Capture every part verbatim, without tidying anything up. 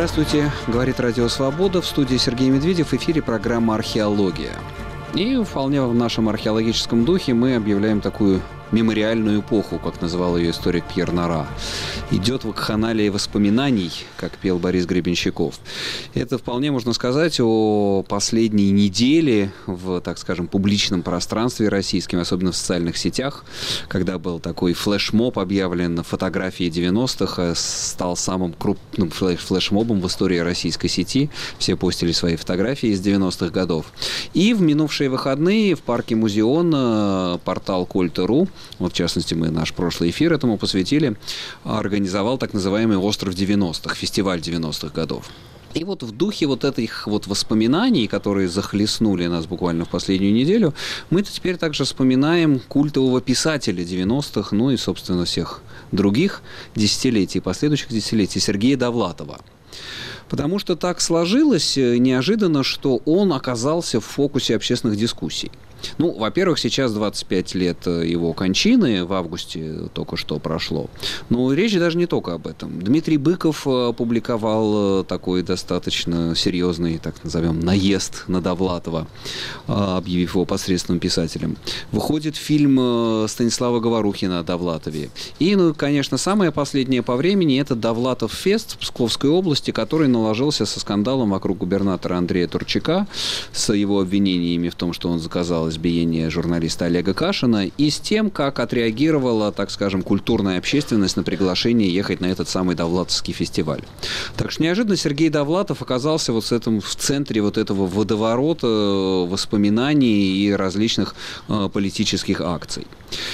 Здравствуйте, говорит Радио Свобода, в студии Сергей Медведев, в эфире программа «Археология». И вполне в нашем археологическом духе мы объявляем такую мемориальную эпоху, как называл ее историк Пьер Нора. Идет вакханалия воспоминаний, как пел Борис Гребенщиков. Это вполне можно сказать о последней неделе в, так скажем, публичном пространстве российском, особенно в социальных сетях, когда был такой флешмоб объявлен, фотографии девяностых, стал самым крупным флешмобом в истории российской сети. Все постили свои фотографии из девяностых годов. И в минувшие выходные в парке Музеон портал Кольт точка ру, вот в частности мы наш прошлый эфир этому посвятили, организовал так называемый «Остров девяностых», фестиваль девяностых годов. И вот в духе вот этих вот воспоминаний, которые захлестнули нас буквально в последнюю неделю, мы-то теперь также вспоминаем культового писателя девяностых, ну и, собственно, всех других десятилетий, последующих десятилетий, Сергея Довлатова. Потому что так сложилось неожиданно, что он оказался в фокусе общественных дискуссий. Ну, во-первых, сейчас двадцать пять лет его кончины, в августе только что прошло. Но речь даже не только об этом. Дмитрий Быков опубликовал такой достаточно серьезный, так назовем, наезд на Довлатова, объявив его посредственным писателем. Выходит фильм Станислава Говорухина о Довлатове. И, ну, конечно, самое последнее по времени – это Довлатов-фест в Псковской области, который наложился со скандалом вокруг губернатора Андрея Турчака, с его обвинениями в том, что он заказал избиение журналиста Олега Кашина, и с тем, как отреагировала, так скажем, культурная общественность на приглашение ехать на этот самый Довлатовский фестиваль. Так что неожиданно Сергей Довлатов оказался вот с этим, в центре вот этого водоворота воспоминаний и различных э, политических акций.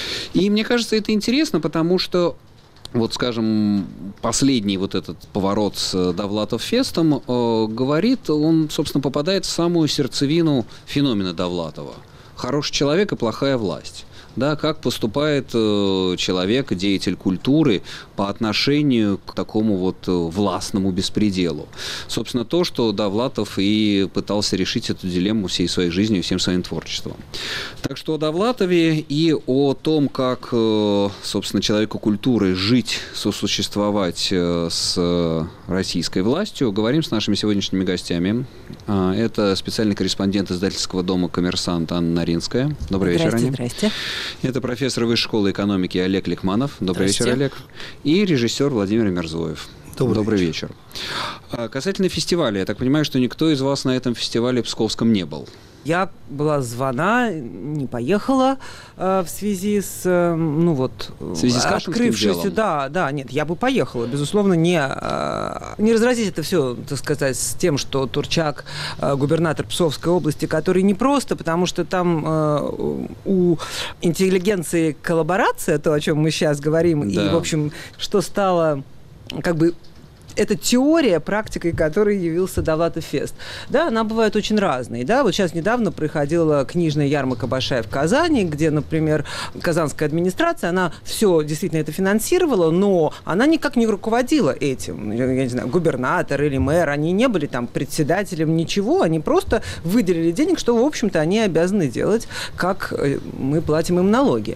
И мне кажется, это интересно, потому что вот, скажем, последний вот этот поворот с Довлатов-фестом э, говорит, он, собственно, попадает в самую сердцевину феномена Довлатова. Хороший человек и плохая власть. Да, как поступает э, человек, деятель культуры по отношению к такому вот властному беспределу. Собственно, то, что Довлатов и пытался решить эту дилемму всей своей жизнью и всем своим творчеством. Так что о Довлатове и о том, как, э, собственно, человеку культуры жить, сосуществовать э, с российской властью, говорим с нашими сегодняшними гостями. Э, это специальный корреспондент издательского дома «Коммерсант» Анна Наринская. Добрый вечер, Аня. Здрасте. Это профессор Высшей школы экономики Олег Ликманов. Добрый вечер, Олег. И режиссер Владимир Мерзоев. Добрый, Добрый вечер. вечер. Касательно фестиваля, я так понимаю, что никто из вас на этом фестивале псковском не был. Я была звана, не поехала э, в связи с, э, ну вот, в связи с открывшейся, да, да, нет, я бы поехала, безусловно, не, э, не разразить это все, так сказать, с тем, что Турчак, э, губернатор Псковской области, который не просто, потому что там э, у интеллигенции коллаборация, то, о чем мы сейчас говорим, да. И, в общем, что стало, как бы, это теория, практикой которой явился Довлатов-фест. Да, она бывает очень разной. Да? Вот сейчас недавно проходила книжная ярмарка большая в Казани, где, например, казанская администрация, она все действительно это финансировала, но она никак не руководила этим. Я не знаю, губернатор или мэр, они не были там председателем, ничего, они просто выделили денег, что, в общем-то, они обязаны делать, как мы платим им налоги.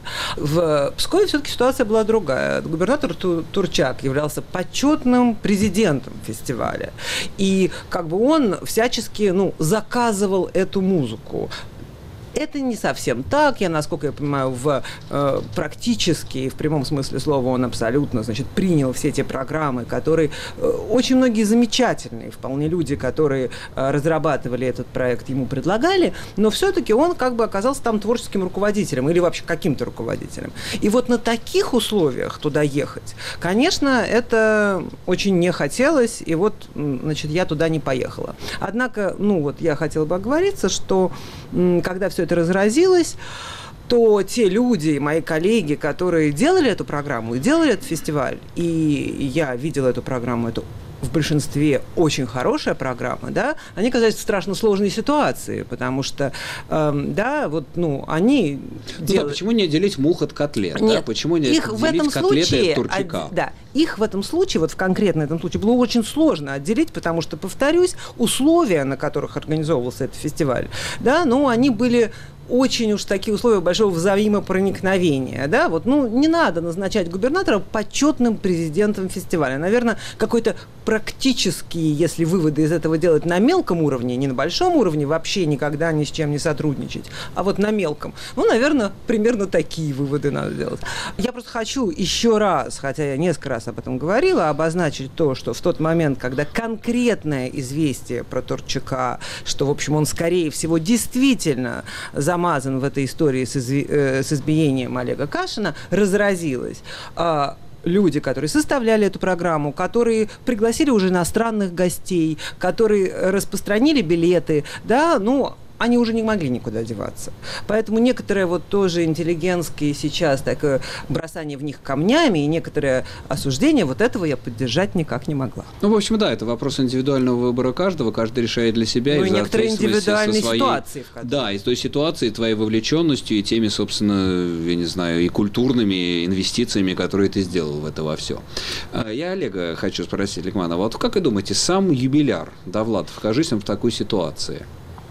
В Пскове все-таки ситуация была другая. Губернатор Турчак являлся почетным президентом президентом фестиваля. И как бы он всячески, ну, заказывал эту музыку. Это не совсем так. Я, насколько я понимаю, в, э, практически, в прямом смысле слова, он абсолютно, значит, принял все те программы, которые э, очень многие замечательные, вполне люди, которые э, разрабатывали этот проект, ему предлагали, но все-таки он как бы оказался там творческим руководителем или вообще каким-то руководителем. И вот на таких условиях туда ехать, конечно, это очень не хотелось, и вот, значит, я туда не поехала. Однако, ну вот я хотела бы оговориться, что м, когда все это разразилось, то те люди, мои коллеги, которые делали эту программу и делали этот фестиваль, и я видела эту программу, эту в большинстве очень хорошая программа, да, они оказались в страшно сложной ситуации, потому что, э, да, вот, ну, они... Ну, делают... да, почему не отделить мух от котлет, Нет, да? Почему не их отделить в этом котлеты случае, от Турчака? От, да, их в этом случае, вот в конкретно этом случае, было очень сложно отделить, потому что, повторюсь, условия, на которых организовывался этот фестиваль, да, ну, они были... очень уж такие условия большого взаимопроникновения, да, вот, ну, не надо назначать губернатора почетным президентом фестиваля. Наверное, какой-то практически, если выводы из этого делать на мелком уровне, не на большом уровне, вообще никогда ни с чем не сотрудничать, а вот на мелком, ну, наверное, примерно такие выводы надо делать. Я просто хочу еще раз, хотя я несколько раз об этом говорила, обозначить то, что в тот момент, когда конкретное известие про Турчака, что, в общем, он, скорее всего, действительно замазан в этой истории с, изви- э, с избиением Олега Кашина, разразилось, э, люди, которые составляли эту программу, которые пригласили уже иностранных гостей, которые распространили билеты, да, ну, они уже не могли никуда деваться. Поэтому некоторые вот тоже интеллигентские сейчас такое бросание в них камнями и некоторое осуждение, вот этого я поддержать никак не могла. Ну, в общем, да, это вопрос индивидуального выбора каждого, каждый решает для себя. Ну, и и некоторые индивидуальные своей... ситуации. В да, из той ситуации, твоей вовлеченностью и теми, собственно, я не знаю, и культурными инвестициями, которые ты сделал в это во все. Я Олега хочу спросить, Ликманова, вот как вы думаете, сам юбиляр Довлатов, окажись он в такой ситуации?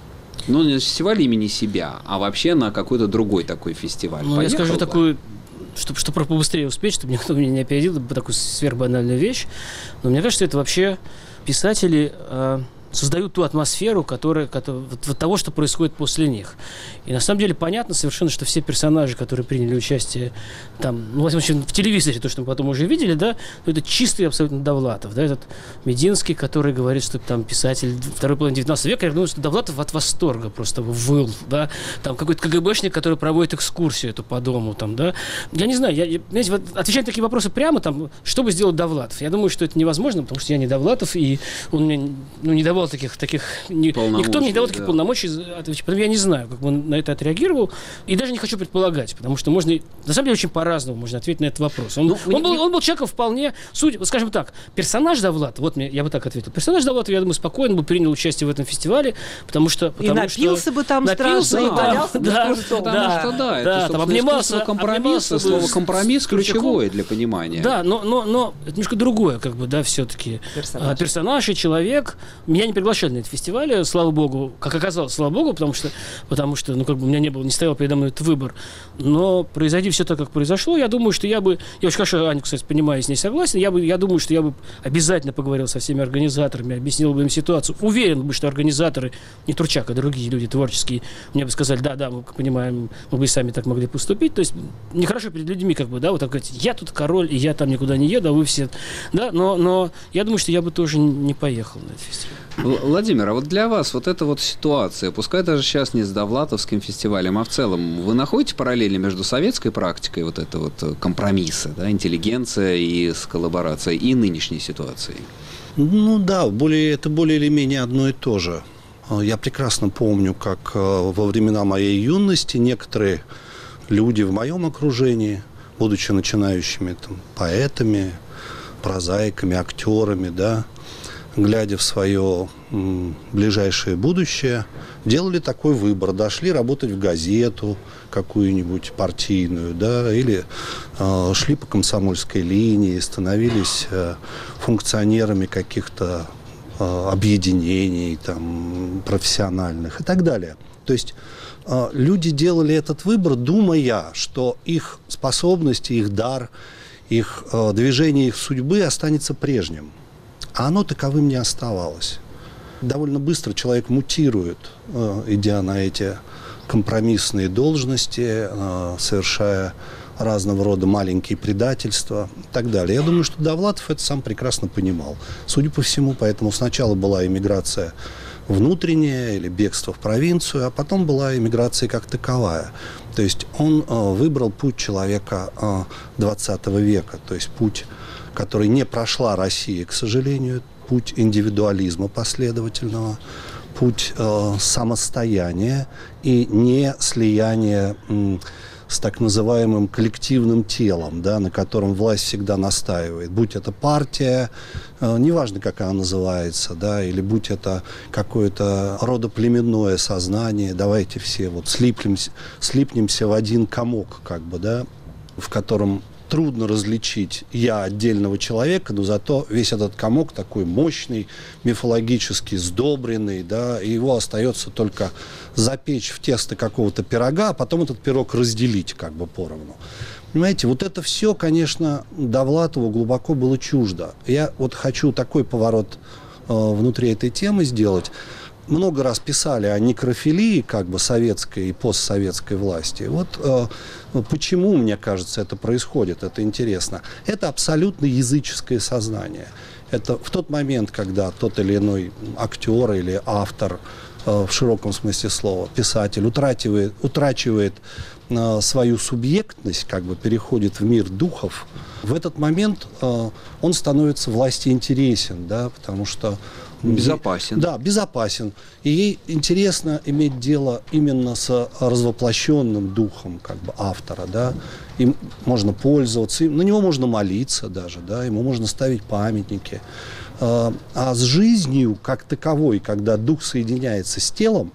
Ну, не на фестиваль имени себя, а вообще на какой-то другой такой фестиваль. Ну, Поехал я скажу бы? такую, чтобы, чтобы побыстрее успеть, чтобы никто меня не опередил, такую сверхбанальную вещь. Но мне кажется, это вообще писатели э, создают ту атмосферу, которая, которая вот, вот того, что происходит после них. И на самом деле понятно совершенно, что все персонажи, которые приняли участие там, ну, в общем, в телевизоре, то, что мы потом уже видели, да, это чистый абсолютно Довлатов, да, этот Мединский, который говорит, что там писатель второй половины девятнадцатого века, я думаю, что Довлатов от восторга просто выл, да, там какой-то КГБшник, который проводит экскурсию эту по дому, там, да, я не знаю, я, я, знаете, вот, отвечать на такие вопросы прямо, там, что бы сделал Довлатов, я думаю, что это невозможно, потому что я не Довлатов, и он мне, ну, не давал таких, таких, не, никто мне не давал таких да. полномочий отвечать, поэтому я не знаю, как он на это отреагировал, и даже не хочу предполагать, потому что можно, на самом деле, очень по-разному можно ответить на этот вопрос. Он, ну, он, был, он был человеком вполне, судя, вот скажем так, персонаж Довлатова, вот мне, я бы так ответил, персонаж Довлатова, я думаю, спокойно бы принял участие в этом фестивале, потому что... Потому и напился что, бы там напился, страшно, и валялся бы да, в кустом. Потому да, что, да, да, это, там обнимался, компромисса, слово компромисс ключевое для понимания. Да, но, но, но это немножко другое, как бы, да, все-таки. Персонаж. Персонаж и человек. Меня не приглашали на этот фестиваль, слава богу, как оказалось, слава богу, потому что, потому что, ну, как бы у меня не было, не стоял передо мной этот выбор. Но произойди все так, как произошло, я думаю, что я бы, я очень хорошо, Аню, кстати, понимаю, с ней согласен, я бы, я думаю, что я бы обязательно поговорил со всеми организаторами, объяснил бы им ситуацию. Уверен бы, что организаторы, не Турчак, а другие люди творческие, мне бы сказали, да, да, мы понимаем, мы бы и сами так могли поступить. То есть нехорошо перед людьми, как бы, да, вот так говорить, я тут король, и я там никуда не еду, а вы все, да, но, но я думаю, что я бы тоже не поехал на этот фестиваль. Владимир, а вот для вас вот эта вот ситуация, пускай даже сейчас не с Довлатовским фестивалем, а в целом, вы находите параллели между советской практикой вот это вот компромисса, да, интеллигенция и с коллаборацией, и нынешней ситуацией? Ну да, более, это более или менее одно и то же. Я прекрасно помню, как во времена моей юности некоторые люди в моем окружении, будучи начинающими там, поэтами, прозаиками, актерами, да, глядя в свое м, ближайшее будущее, делали такой выбор. Дошли работать в газету какую-нибудь партийную, да, или э, шли по комсомольской линии, становились э, функционерами каких-то э, объединений там, профессиональных и так далее. То есть э, люди делали этот выбор, думая, что их способности, их дар, их э, движение, их судьбы останется прежним. А оно таковым не оставалось. Довольно быстро человек мутирует, идя на эти компромиссные должности, совершая разного рода маленькие предательства и так далее. Я думаю, что Довлатов это сам прекрасно понимал. Судя по всему, поэтому сначала была эмиграция внутренняя или бегство в провинцию, а потом была эмиграция как таковая. То есть он выбрал путь человека двадцатого века, то есть путь, который не прошла Россия, к сожалению, путь индивидуализма последовательного, путь э, самостояния и не слияния э, с так называемым коллективным телом, да, на котором власть всегда настаивает. Будь это партия, э, неважно, как она называется, да, или будь это какое-то родоплеменное сознание, давайте все вот слипнемся, слипнемся в один комок, как бы, да, в котором трудно различить я отдельного человека, но зато весь этот комок такой мощный, мифологически сдобренный, да, и его остается только запечь в тесто какого-то пирога, а потом этот пирог разделить как бы поровну. Понимаете, вот это все, конечно, Довлатову глубоко было чуждо. Я вот хочу такой поворот э, внутри этой темы сделать. Много раз писали о некрофилии как бы советской и постсоветской власти. Вот э, почему, мне кажется, это происходит, это интересно. Это абсолютно языческое сознание. Это в тот момент, когда тот или иной актер или автор, э, в широком смысле слова, писатель, утрачивает, утрачивает э, свою субъектность, как бы переходит в мир духов, в этот момент э, он становится властеинтересен, да, потому что безопасен. Да, безопасен. И ей интересно иметь дело именно с развоплощенным духом как бы автора, да. Им можно пользоваться, на него можно молиться даже, да, ему можно ставить памятники. А с жизнью как таковой, когда дух соединяется с телом,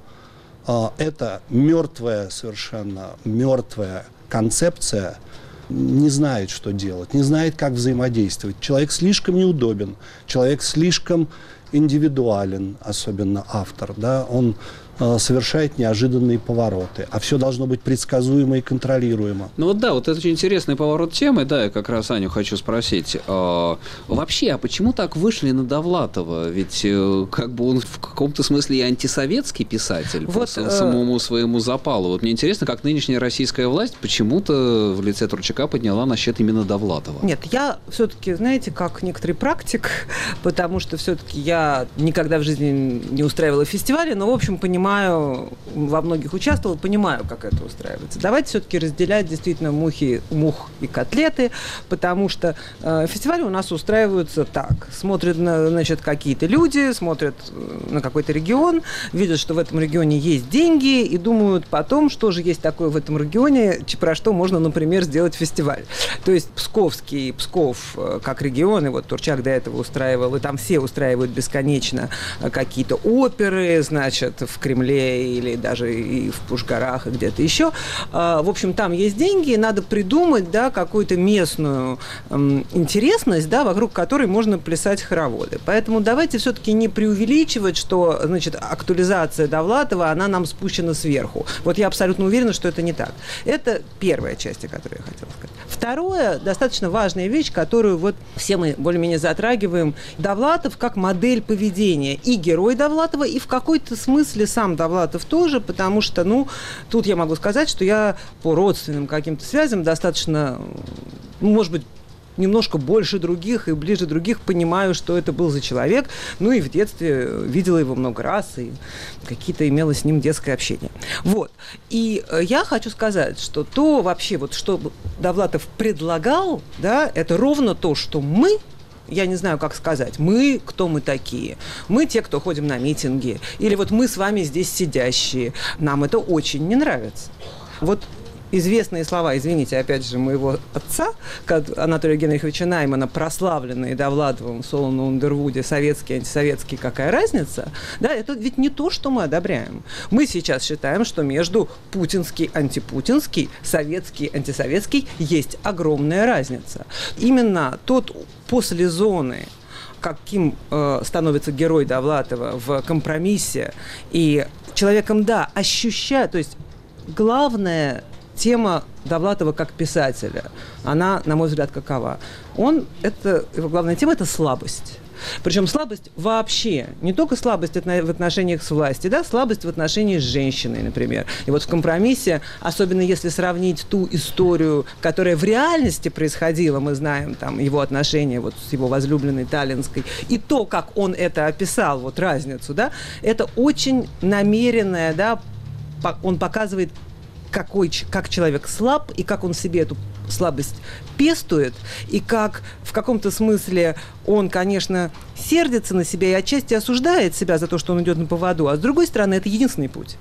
это мертвая, совершенно мертвая концепция, не знает, что делать, не знает, как взаимодействовать. Человек слишком неудобен, человек слишком индивидуален, особенно автор, да, он э, совершает неожиданные повороты, а все должно быть предсказуемо и контролируемо. Ну вот да, вот это очень интересный поворот темы, да, я как раз Аню хочу спросить. Э, вообще, а почему так вышли на Довлатова? Ведь э, как бы он в каком-то смысле и антисоветский писатель, вот, по э... самому своему запалу. Вот мне интересно, как нынешняя российская власть почему-то в лице Турчака подняла на счет именно Довлатова. Нет, я все-таки, знаете, как некоторый практик, потому что все-таки я никогда в жизни не устраивала фестивали, но, в общем, понимаю, во многих участвовала, понимаю, как это устраивается. Давайте все-таки разделять действительно мухи, мух и котлеты, потому что э, фестивали у нас устраиваются так. Смотрят, на, значит, какие-то люди, смотрят на какой-то регион, видят, что в этом регионе есть деньги и думают потом, что же есть такое в этом регионе, про что можно, например, сделать фестиваль. То есть Псковский, Псков как регион, и вот Турчак до этого устраивал, и там все устраивают бесконечно какие-то оперы, значит, в Кремле или даже и в Пушгарах, и где-то еще. В общем, там есть деньги, надо придумать, да, какую-то местную эм, интересность, да, вокруг которой можно плясать хороводы. Поэтому давайте все-таки не преувеличивать, что, значит, актуализация Довлатова, она нам спущена сверху. Вот я абсолютно уверена, что это не так. Это первая часть, о которой я хотела сказать. Второе, достаточно важная вещь, которую вот все мы более-менее затрагиваем. Довлатов как модель поведения. И герой Довлатова, и в какой-то смысле сам Довлатов тоже, потому что, ну, тут я могу сказать, что я по родственным каким-то связям достаточно, ну, может быть, немножко больше других и ближе других понимаю, что это был за человек. Ну и в детстве видела его много раз, и какие-то имела с ним детское общение. Вот. И я хочу сказать, что то вообще, вот что Довлатов предлагал, да, это ровно то, что мы, я не знаю, как сказать, мы, кто мы такие? Мы те, кто ходим на митинги. Или вот мы с вами здесь сидящие. Нам это очень не нравится. Вот известные слова, извините, опять же, моего отца, Анатолия Генриховича Наймана, прославленные Довлатовым в Солоно Ундервуде, советский, антисоветский, какая разница? Да, это ведь не то, что мы одобряем. Мы сейчас считаем, что между путинский, антипутинский, советский, антисоветский есть огромная разница. Именно тот после зоны, каким э, становится герой Довлатова в компромиссе, и человеком, да, ощущая, то есть главное тема Довлатова как писателя, она, на мой взгляд, какова? Он, это, его главная тема – это слабость. Причем слабость вообще, не только слабость в отношениях с властью, да, слабость в отношении с женщиной, например. И вот в компромиссе, особенно если сравнить ту историю, которая в реальности происходила, мы знаем там его отношения вот с его возлюбленной Таллинской, и то, как он это описал, вот разницу, да, это очень намеренное, да, он показывает, какой, как человек слаб, и как он себе эту слабость пестует, и как в каком-то смысле он, конечно, сердится на себя и отчасти осуждает себя за то, что он идет на поводу, а с другой стороны, это единственный путь.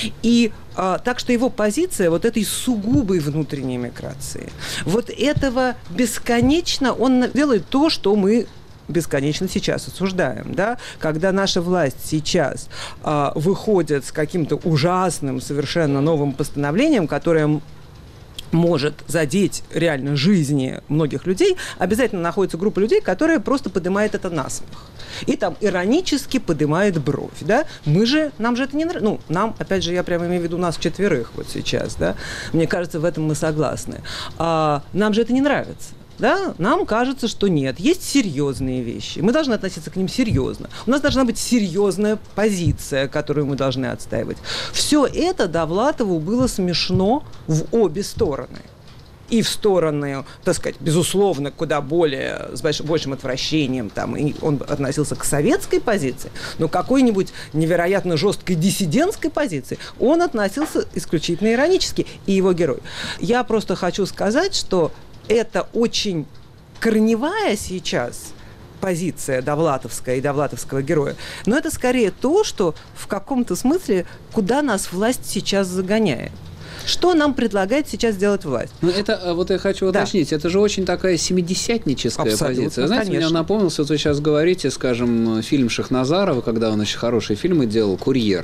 И а, так что его позиция вот этой сугубой внутренней миграции, вот этого бесконечно, он делает то, что мы бесконечно сейчас осуждаем, да, когда наша власть сейчас а, выходит с каким-то ужасным, совершенно новым постановлением, которое может задеть реально жизни многих людей, обязательно находится группа людей, которая просто поднимает это насмех. И там иронически поднимает бровь, да? Мы же, нам же это не нравится. Ну, нам, опять же, я прямо имею в виду нас четверых вот сейчас, да? Мне кажется, в этом мы согласны. А, нам же это не нравится. Да? Нам кажется, что нет. Есть серьезные вещи. Мы должны относиться к ним серьезно. У нас должна быть серьезная позиция, которую мы должны отстаивать. Все это Довлатову было смешно в обе стороны. И в стороны, так сказать, безусловно, куда более, с больш, большим отвращением, там, и он относился к советской позиции, но какой-нибудь невероятно жесткой диссидентской позиции он относился исключительно иронически, и его герой. Я просто хочу сказать, что это очень корневая сейчас позиция довлатовская и довлатовского героя, но это скорее то, что в каком-то смысле, куда нас власть сейчас загоняет. Что нам предлагает сейчас делать власть? Ну, это, вот я хочу уточнить, да. Это же очень такая семидесятническая абсолютно, позиция. Знаете, конечно. Мне напомнился, вот вы сейчас говорите, скажем, фильм Шахназарова, когда он еще хорошие фильмы делал, «Курьер».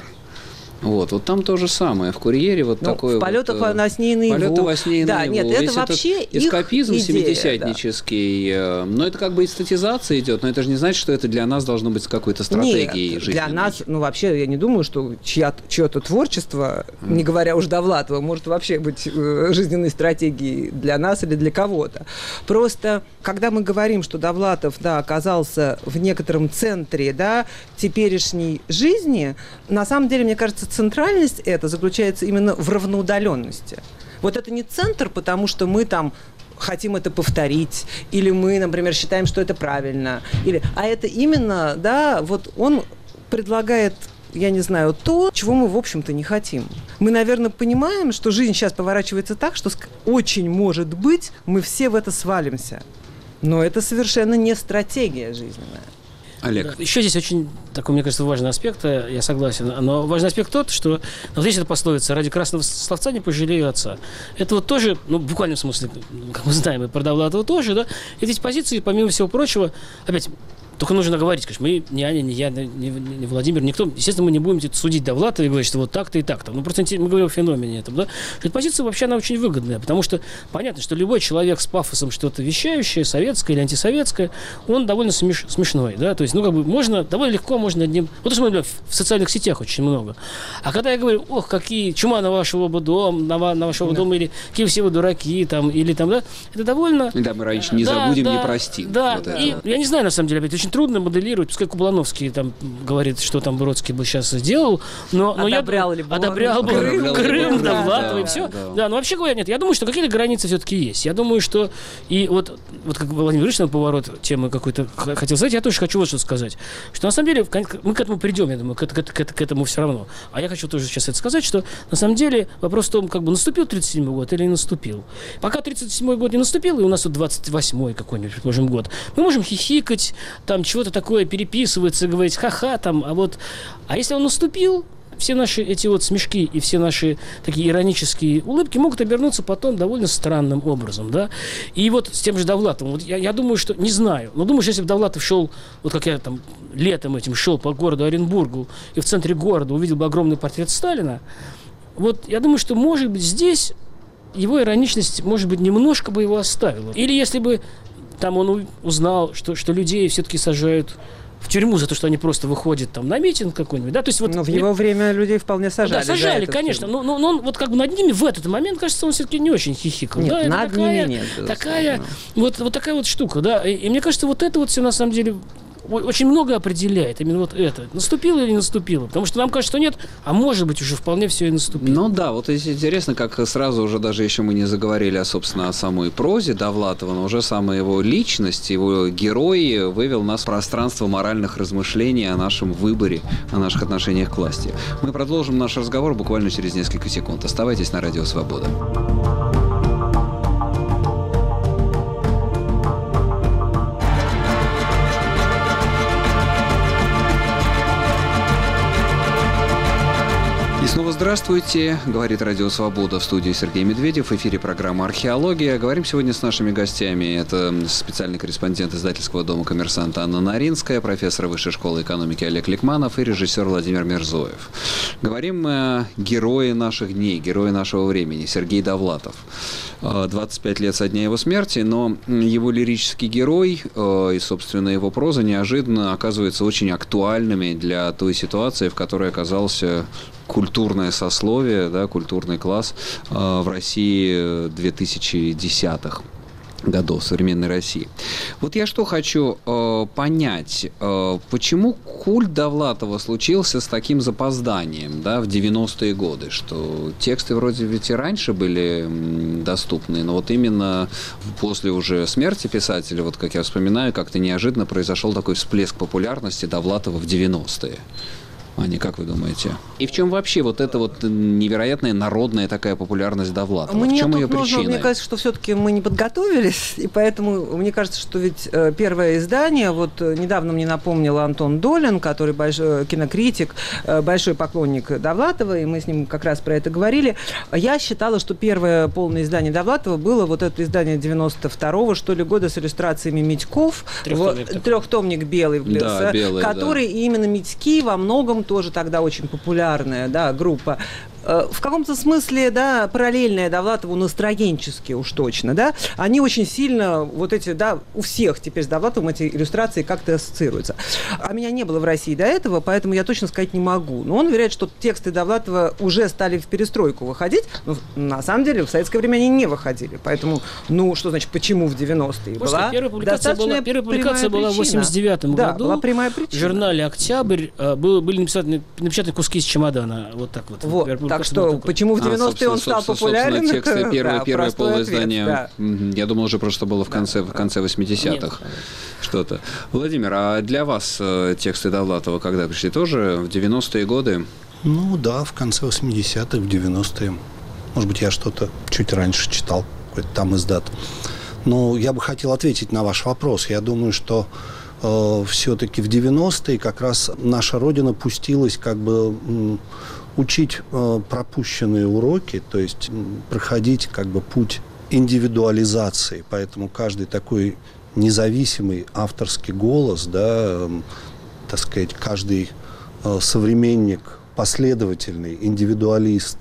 Вот, вот там то же самое. В «Курьере» вот ну, такой в полетах вот... во сне и наяву. Полеты во сне и да, наяву. Нет, Весь это вообще их эскапизм идея, семидесятнический. Да. Но это как бы эстетизация идет, но это же не значит, что это для нас должно быть какой-то стратегией жизни. Для нас, ну вообще, я не думаю, что чья, чье-то творчество, mm. не говоря уж Довлатова, может вообще быть э, жизненной стратегией для нас или для кого-то. Просто, когда мы говорим, что Довлатов, да, оказался в некотором центре, да, теперешней жизни, на самом деле, мне кажется, центральность это заключается именно в равноудаленности. Вот это не центр, потому что мы там хотим это повторить, или мы, например, считаем, что это правильно, или, а это именно, да, вот он предлагает, я не знаю, то, чего мы, в общем-то, не хотим. Мы, наверное, понимаем, что жизнь сейчас поворачивается так, что очень может быть, мы все в это свалимся. Но это совершенно не стратегия жизненная. Олег. Еще здесь очень такой, мне кажется, важный аспект, я согласен. Но важный аспект тот, что вот здесь эта пословица «ради красного словца не пожалею отца». Это вот тоже, ну, в буквальном смысле, как мы знаем, и про Довлатова тоже, да. И эти позиции, помимо всего прочего, опять... Только нужно говорить, конечно, мы, не Аня, не я, не, не Владимир, никто, естественно, мы не будем судить Довлатова и говорить, что вот так-то и так-то. Ну, просто мы говорим о феномене этом, да. Что эта позиция вообще, она очень выгодная, потому что понятно, что любой человек с пафосом что-то вещающее, советское или антисоветское, он довольно смеш, смешной, да, то есть, ну, как бы, можно, довольно легко можно над ним, вот, смотрим, в социальных сетях очень много. А когда я говорю, ох, какие чума на вашего дома, на, на вашего да. дома, или какие все вы дураки, там, или там, да, это довольно... Да, мы раньше не да, забудем, да, не простим. Да, вот и я не знаю, на самом деле, опять, очень трудно моделировать, пускай Кублановский там говорит, что там Бродский бы сейчас сделал, но, но одобрял я ли бы одобрял бы Крым, Крым Довлатова и все. Да. Да, но вообще говоря, нет, я думаю, что какие-то границы все-таки есть. Я думаю, что и вот, вот как Владимир Ильич на поворот темы какой-то хотел сказать, я тоже хочу вот что сказать, что на самом деле мы к этому придем, я думаю, к, к, к, к этому все равно. А я хочу тоже сейчас это сказать, что на самом деле вопрос в том, как бы наступил тридцать седьмой год или не наступил. Пока тридцать седьмой год не наступил, и у нас тут двадцать восьмой какой-нибудь, предположим, год, мы можем хихикать, там чего-то такое переписываться, говорить ха-ха, там, а вот... А если он наступил, все наши эти вот смешки и все наши такие иронические улыбки могут обернуться потом довольно странным образом, да. И вот с тем же Довлатовым, вот я, я думаю, что, не знаю, но думаю, что если бы Довлатов шел, вот как я там летом этим шел по городу Оренбургу и в центре города увидел бы огромный портрет Сталина, вот я думаю, что, может быть, здесь его ироничность, может быть, немножко бы его оставила. Или если бы там он узнал, что, что людей все-таки сажают в тюрьму за то, что они просто выходят там на митинг какой-нибудь, да, то есть вот... Но в его не... время людей вполне сажали. Да, сажали, конечно, но, но, но он вот как бы над ними в этот момент, кажется, он все-таки не очень хихикал. Нет, да, над такая, ними нет. Такая, вот, вот такая вот штука, да, и, и мне кажется, вот это вот все на самом деле очень много определяет, именно вот это. Наступило или не наступило? Потому что нам кажется, что нет, а может быть уже вполне все и наступило. Ну да, вот интересно, как сразу уже даже еще мы не заговорили, а, собственно, о самой прозе Довлатова, но уже сама его личность, его герой вывел нас в пространство моральных размышлений о нашем выборе, о наших отношениях к власти. Мы продолжим наш разговор буквально через несколько секунд. Оставайтесь на Радио Свобода. Снова здравствуйте. Говорит Радио Свобода, в студии Сергей Медведев. В эфире программа «Археология». Говорим сегодня с нашими гостями. Это специальный корреспондент издательского дома «Коммерсант» Анна Наринская, профессор Высшей школы экономики Олег Ликманов и режиссер Владимир Мирзоев. Говорим о герое наших дней, герое нашего времени Сергей Довлатов. двадцать пять лет со дня его смерти, но его лирический герой и, собственно, его проза неожиданно оказываются очень актуальными для той ситуации, в которой оказался культурное сословие, да, культурный класс э, в России две тысячи десятых годов современной России. Вот я что хочу э, понять, э, почему культ Довлатова случился с таким запозданием, да, в девяностые годы, что тексты вроде ведь и раньше были м, доступны, но вот именно после уже смерти писателя, вот как я вспоминаю, как-то неожиданно произошел такой всплеск популярности Довлатова в девяностые. Аня, как вы думаете? И в чем вообще вот эта вот невероятная народная такая популярность Довлатова? Мне в чем тут ее нужно, причина? Мне кажется, что все-таки мы не подготовились, и поэтому мне кажется, что ведь э, первое издание, вот э, недавно мне напомнил Антон Долин, который большой кинокритик, э, большой поклонник Довлатова, и мы с ним как раз про это говорили. Я считала, что первое полное издание Довлатова было вот это издание девяносто второго, что ли, года с иллюстрациями Митьков. Трехтомник, вот, трехтомник белый, в да, белый, который да. именно Митьки во многом тоже тогда очень популярная, да, группа. В каком-то смысле, да, параллельная Довлатову настроенчески уж точно, да, они очень сильно, вот эти, да, у всех теперь с Довлатовым эти иллюстрации как-то ассоциируются. А меня не было в России до этого, поэтому я точно сказать не могу. Но он уверяет, что тексты Довлатова уже стали в перестройку выходить, но на самом деле в советское время они не выходили. Поэтому, ну, что значит, почему в девяностые? Была первая публикация была, первая публикация была в восемьдесят девятом да, году. Была прямая причина. В журнале «Октябрь» было, были написаны, напечатаны куски из чемодана. Вот так вот. Вот. Так что, почему в девяностые а, он стал популярен? Тексты, первое, да, первое полуиздание. Да. Я думал уже просто было в конце, да, в конце восьмидесятых. Нет. Что-то. Владимир, а для вас тексты Довлатова когда пришли? Тоже в девяностые годы? Ну да, в конце восьмидесятых, в девяностые. Может быть, я что-то чуть раньше читал, какой-то там издат. Но я бы хотел ответить на ваш вопрос. Я думаю, что э, все-таки в девяностые как раз наша Родина пустилась как бы... М- учить э, пропущенные уроки, то есть проходить как бы путь индивидуализации. Поэтому каждый такой независимый авторский голос, да, э, так сказать, каждый э, современник, последовательный индивидуалист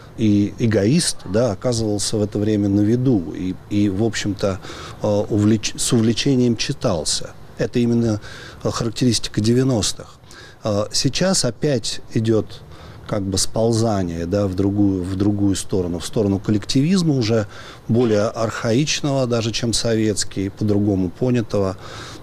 и эгоист, да, оказывался в это время на виду и, и в общем-то, э, увлеч... с увлечением читался. Это именно характеристика девяностых. Э, сейчас опять идет как бы сползание, да, в другую, в другую сторону, в сторону коллективизма уже более архаичного даже, чем советский, по-другому понятого.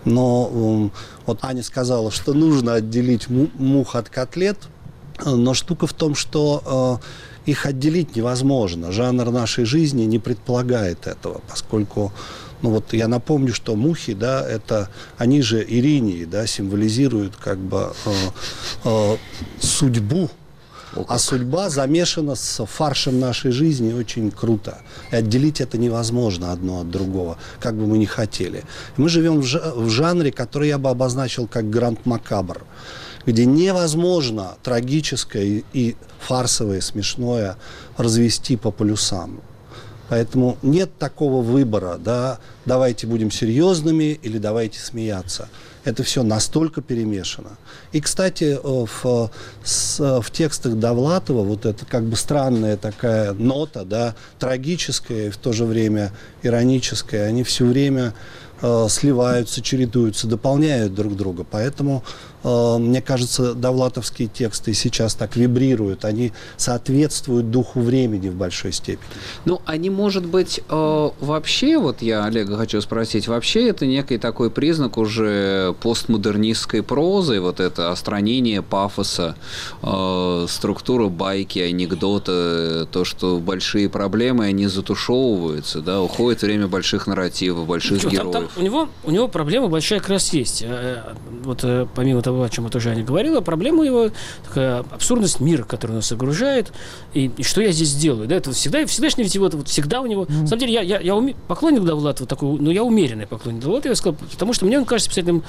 Но вот Аня сказала, что нужно отделить мух от котлет, но штука в том, что э, их отделить невозможно. Жанр нашей жизни не предполагает этого, поскольку, ну вот я напомню, что мухи, да, это, они же иринии, да, символизируют как бы э, э, судьбу. А судьба замешана с фаршем нашей жизни очень круто. И отделить это невозможно одно от другого, как бы мы ни хотели. Мы живем в жанре, который я бы обозначил как гранд макабр, где невозможно трагическое и фарсовое, смешное развести по полюсам. Поэтому нет такого выбора, да, давайте будем серьезными или давайте смеяться. Это все настолько перемешано. И, кстати, в, в текстах Довлатова вот эта как бы странная такая нота, да, трагическая и в то же время ироническая, они все время э, сливаются, чередуются, дополняют друг друга. Поэтому, э, мне кажется, довлатовские тексты сейчас так вибрируют, они соответствуют духу времени в большой степени. Ну, они, может быть, э, вообще, вот я Олега хочу спросить, вообще это некий такой признак уже постмодернистской прозы, вот это остранение пафоса, э, структура байки, анекдота, то, что большие проблемы, они затушевываются, да, уходит время больших нарративов, больших Чего, героев. Там, там, у, него, у него проблема большая как раз есть. Вот помимо того, о чем тоже Аня говорила, проблема его такая абсурдность мира, который нас окружает, и, и что я здесь делаю, да, это всегда, всегда, ведь вот, вот всегда у него, mm-hmm. на самом деле, я, я, я уме, поклонник Довлатова, такой, но я умеренный поклонник Довлатова, я сказал, потому что мне он кажется писателем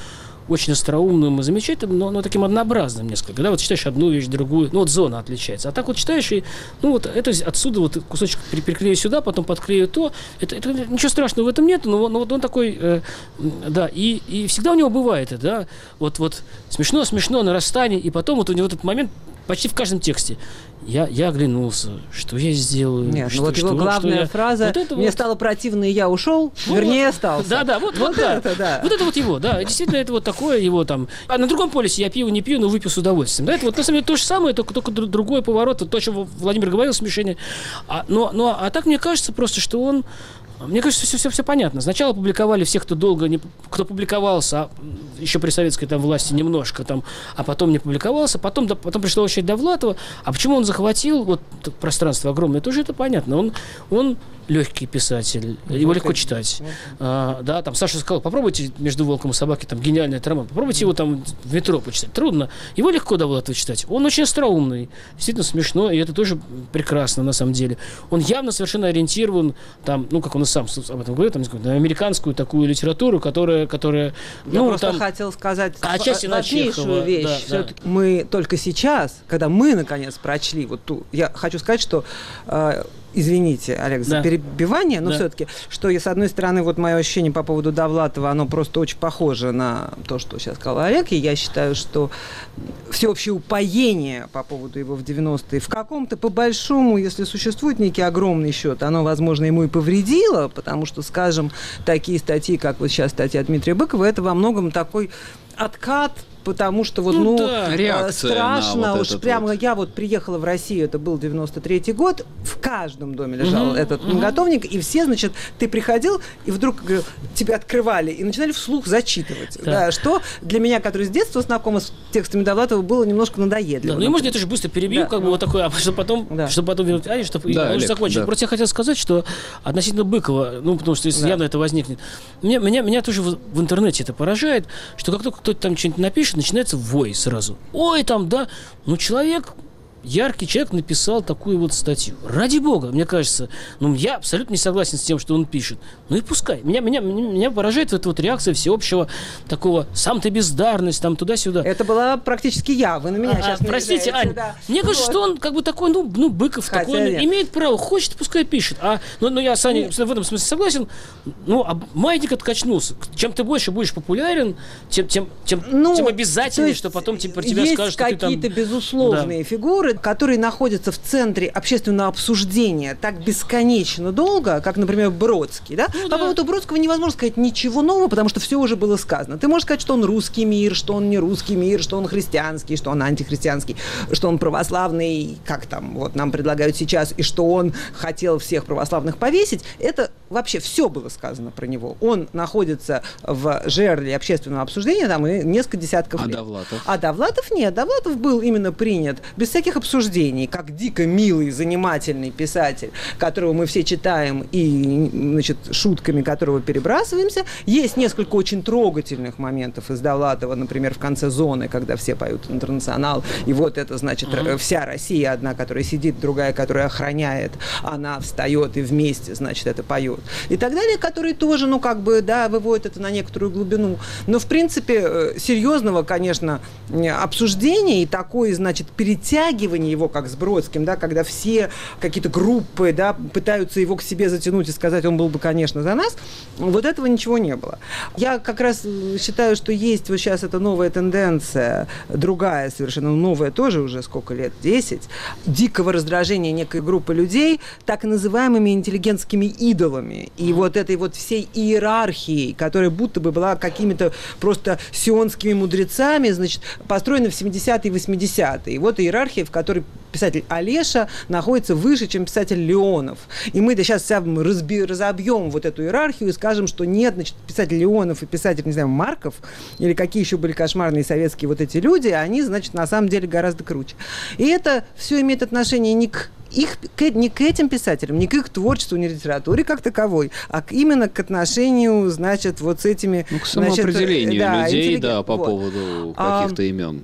очень остроумным и замечательным, но, но таким однообразным несколько. Да, вот читаешь одну вещь, другую, ну вот зона отличается. А так вот читаешь, и ну вот это отсюда вот кусочек приклею сюда, потом подклею то. Это, это ничего страшного в этом нет, но, но вот он такой, э, да, и, и всегда у него бывает это, да, вот, вот смешно, смешно, нарастание, и потом вот у него этот момент почти в каждом тексте. Я, я оглянулся, что я сделаю. Нет, что, ну вот что, его главная я... фраза вот «Мне вот... стало противно, и я ушел», вот, вернее, остался. Да, да, вот, вот, вот да. это, да. Вот это вот его, да. Действительно, это вот такое его там. А на другом полюсе я пью, не пью, но выпью с удовольствием. Да, это вот на самом деле то же самое, только, только другой поворот. Вот то, о чем Владимир говорил, смешение. А, но, но, а так мне кажется просто, что он... Мне кажется, все, все, все понятно. Сначала публиковали всех, кто долго не... Кто публиковался, а еще при советской там власти немножко, там, а потом не публиковался, потом, потом пришла очередь Довлатова. А почему он захватил вот пространство огромное, тоже это понятно. Он, он легкий писатель, его легко читать. А, да, там Саша сказал, попробуйте «Между волком и собакой», там гениальный роман, попробуйте его там в метро почитать. Трудно. Его легко Довлатова читать. Он очень остроумный, действительно смешно, и это тоже прекрасно на самом деле. Он явно совершенно ориентирован, там, ну, как он и сам об этом говорит, там, на американскую такую литературу, которая... которая Я ну, просто там, хотел сказать отчасти важнейшую вещь. Да, Все-таки да. мы только сейчас, когда мы, наконец, прочли вот ту... Я хочу сказать, что... Э, Извините, Олег, за да. перебивание, но да. все-таки, что я, с одной стороны, вот мое ощущение по поводу Довлатова, оно просто очень похоже на то, что сейчас сказал Олег, и я считаю, что всеобщее упоение по поводу его в девяностые в каком-то, по большому, если существует некий огромный счет, оно, возможно, ему и повредило, потому что, скажем, такие статьи, как вот сейчас статья Дмитрия Быкова, это во многом такой откат, потому что вот, ну, ну да. Реакция страшно, вот уж прямо вот. Я вот приехала в Россию, это был девяносто третий год, в каждом доме лежал uh-huh, этот uh-huh. многотомник, и все, значит, ты приходил, и вдруг говорю, тебя открывали, и начинали вслух зачитывать, да. Да, что для меня, который с детства знакома с текстами Довлатова, было немножко надоедливо. Да, ну и можно я тоже быстро перебью, да. как бы вот такое, а чтобы потом, да. чтобы потом вернуть Ане, чтобы да, уже закончить. Да. Просто я хотел сказать, что относительно Быкова, ну, потому что если да. явно это возникнет, меня, меня, меня тоже в, в интернете это поражает, что как только кто-то там что-нибудь напишет, начинается вой сразу. Ой, там, да, ну, человек... Яркий человек написал такую вот статью. Ради бога, мне кажется, ну, я абсолютно не согласен с тем, что он пишет. Ну и пускай. Меня, меня, меня поражает эта вот реакция всеобщего такого «сам ты бездарность», там туда-сюда. Это была практически я, вы на меня а, сейчас простите, Ань, да. мне вот. кажется, что он как бы такой, ну, ну Быков Хотя такой, он нет. имеет право, хочет, пускай пишет. А, ну, ну я с Аней в этом смысле согласен. Ну, а маятник откачнулся. Чем ты больше будешь популярен, тем, тем, тем, ну, тем обязательнее, что потом про тебя скажут, что ты там... Есть какие-то безусловные да. фигуры, которые находятся в центре общественного обсуждения так бесконечно долго, как, например, Бродский. Да? Ну, По да. поводу Бродского невозможно сказать ничего нового, потому что все уже было сказано. Ты можешь сказать, что он русский мир, что он не русский мир, что он христианский, что он антихристианский, что он православный, как там вот нам предлагают сейчас, и что он хотел всех православных повесить. Это вообще все было сказано про него. Он находится в жерле общественного обсуждения там и несколько десятков а лет. Довлатов? А Довлатов нет. Довлатов был именно принят без всяких обсуждений, как дико милый, занимательный писатель, которого мы все читаем и, значит, шутками которого перебрасываемся. Есть несколько очень трогательных моментов из Довлатова, например, в конце «Зоны», когда все поют «Интернационал», и вот это, значит, uh-huh. вся Россия, одна, которая сидит, другая, которая охраняет, она встает и вместе, значит, это поет. И так далее, которые тоже, ну, как бы, да, выводят это на некоторую глубину. Но, в принципе, серьезного, конечно, обсуждения и такое, значит, перетягивание его, как с Бродским, да, когда все какие-то группы, да, пытаются его к себе затянуть и сказать, он был бы, конечно, за нас, вот этого ничего не было. Я как раз считаю, что есть вот сейчас эта новая тенденция, другая совершенно новая тоже уже сколько лет, десять, дикого раздражения некой группы людей так называемыми интеллигентскими идолами. И вот этой вот всей иерархией, которая будто бы была какими-то просто сионскими мудрецами, значит, построена в семидесятые и восьмидесятые. И вот иерархия, в которой писатель Олеша находится выше, чем писатель Леонов. И мы да сейчас вся разби- разобьем вот эту иерархию и скажем, что нет, значит, писатель Леонов и писатель, не знаю, Марков, или какие еще были кошмарные советские вот эти люди, они, значит, на самом деле гораздо круче. И это все имеет отношение не к их, к, не к этим писателям, не к их творчеству, не литературе как таковой, а к, именно к отношению, значит, вот с этими... Ну, к самоопределению значит, да, людей, интеллиг... да, по вот. поводу А, каких-то имен.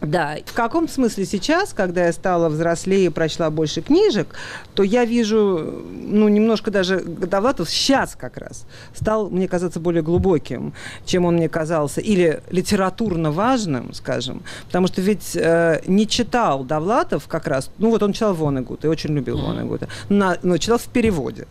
Да, в каком смысле сейчас, когда я стала взрослее и прочла больше книжек, то я вижу, ну, немножко даже Довлатов сейчас как раз стал, мне казаться, более глубоким, чем он мне казался, или литературно важным, скажем, потому что ведь э, не читал Довлатов как раз, ну, вот он читал Воннегута и очень любил mm-hmm. Воннегута, но, но читал в переводе.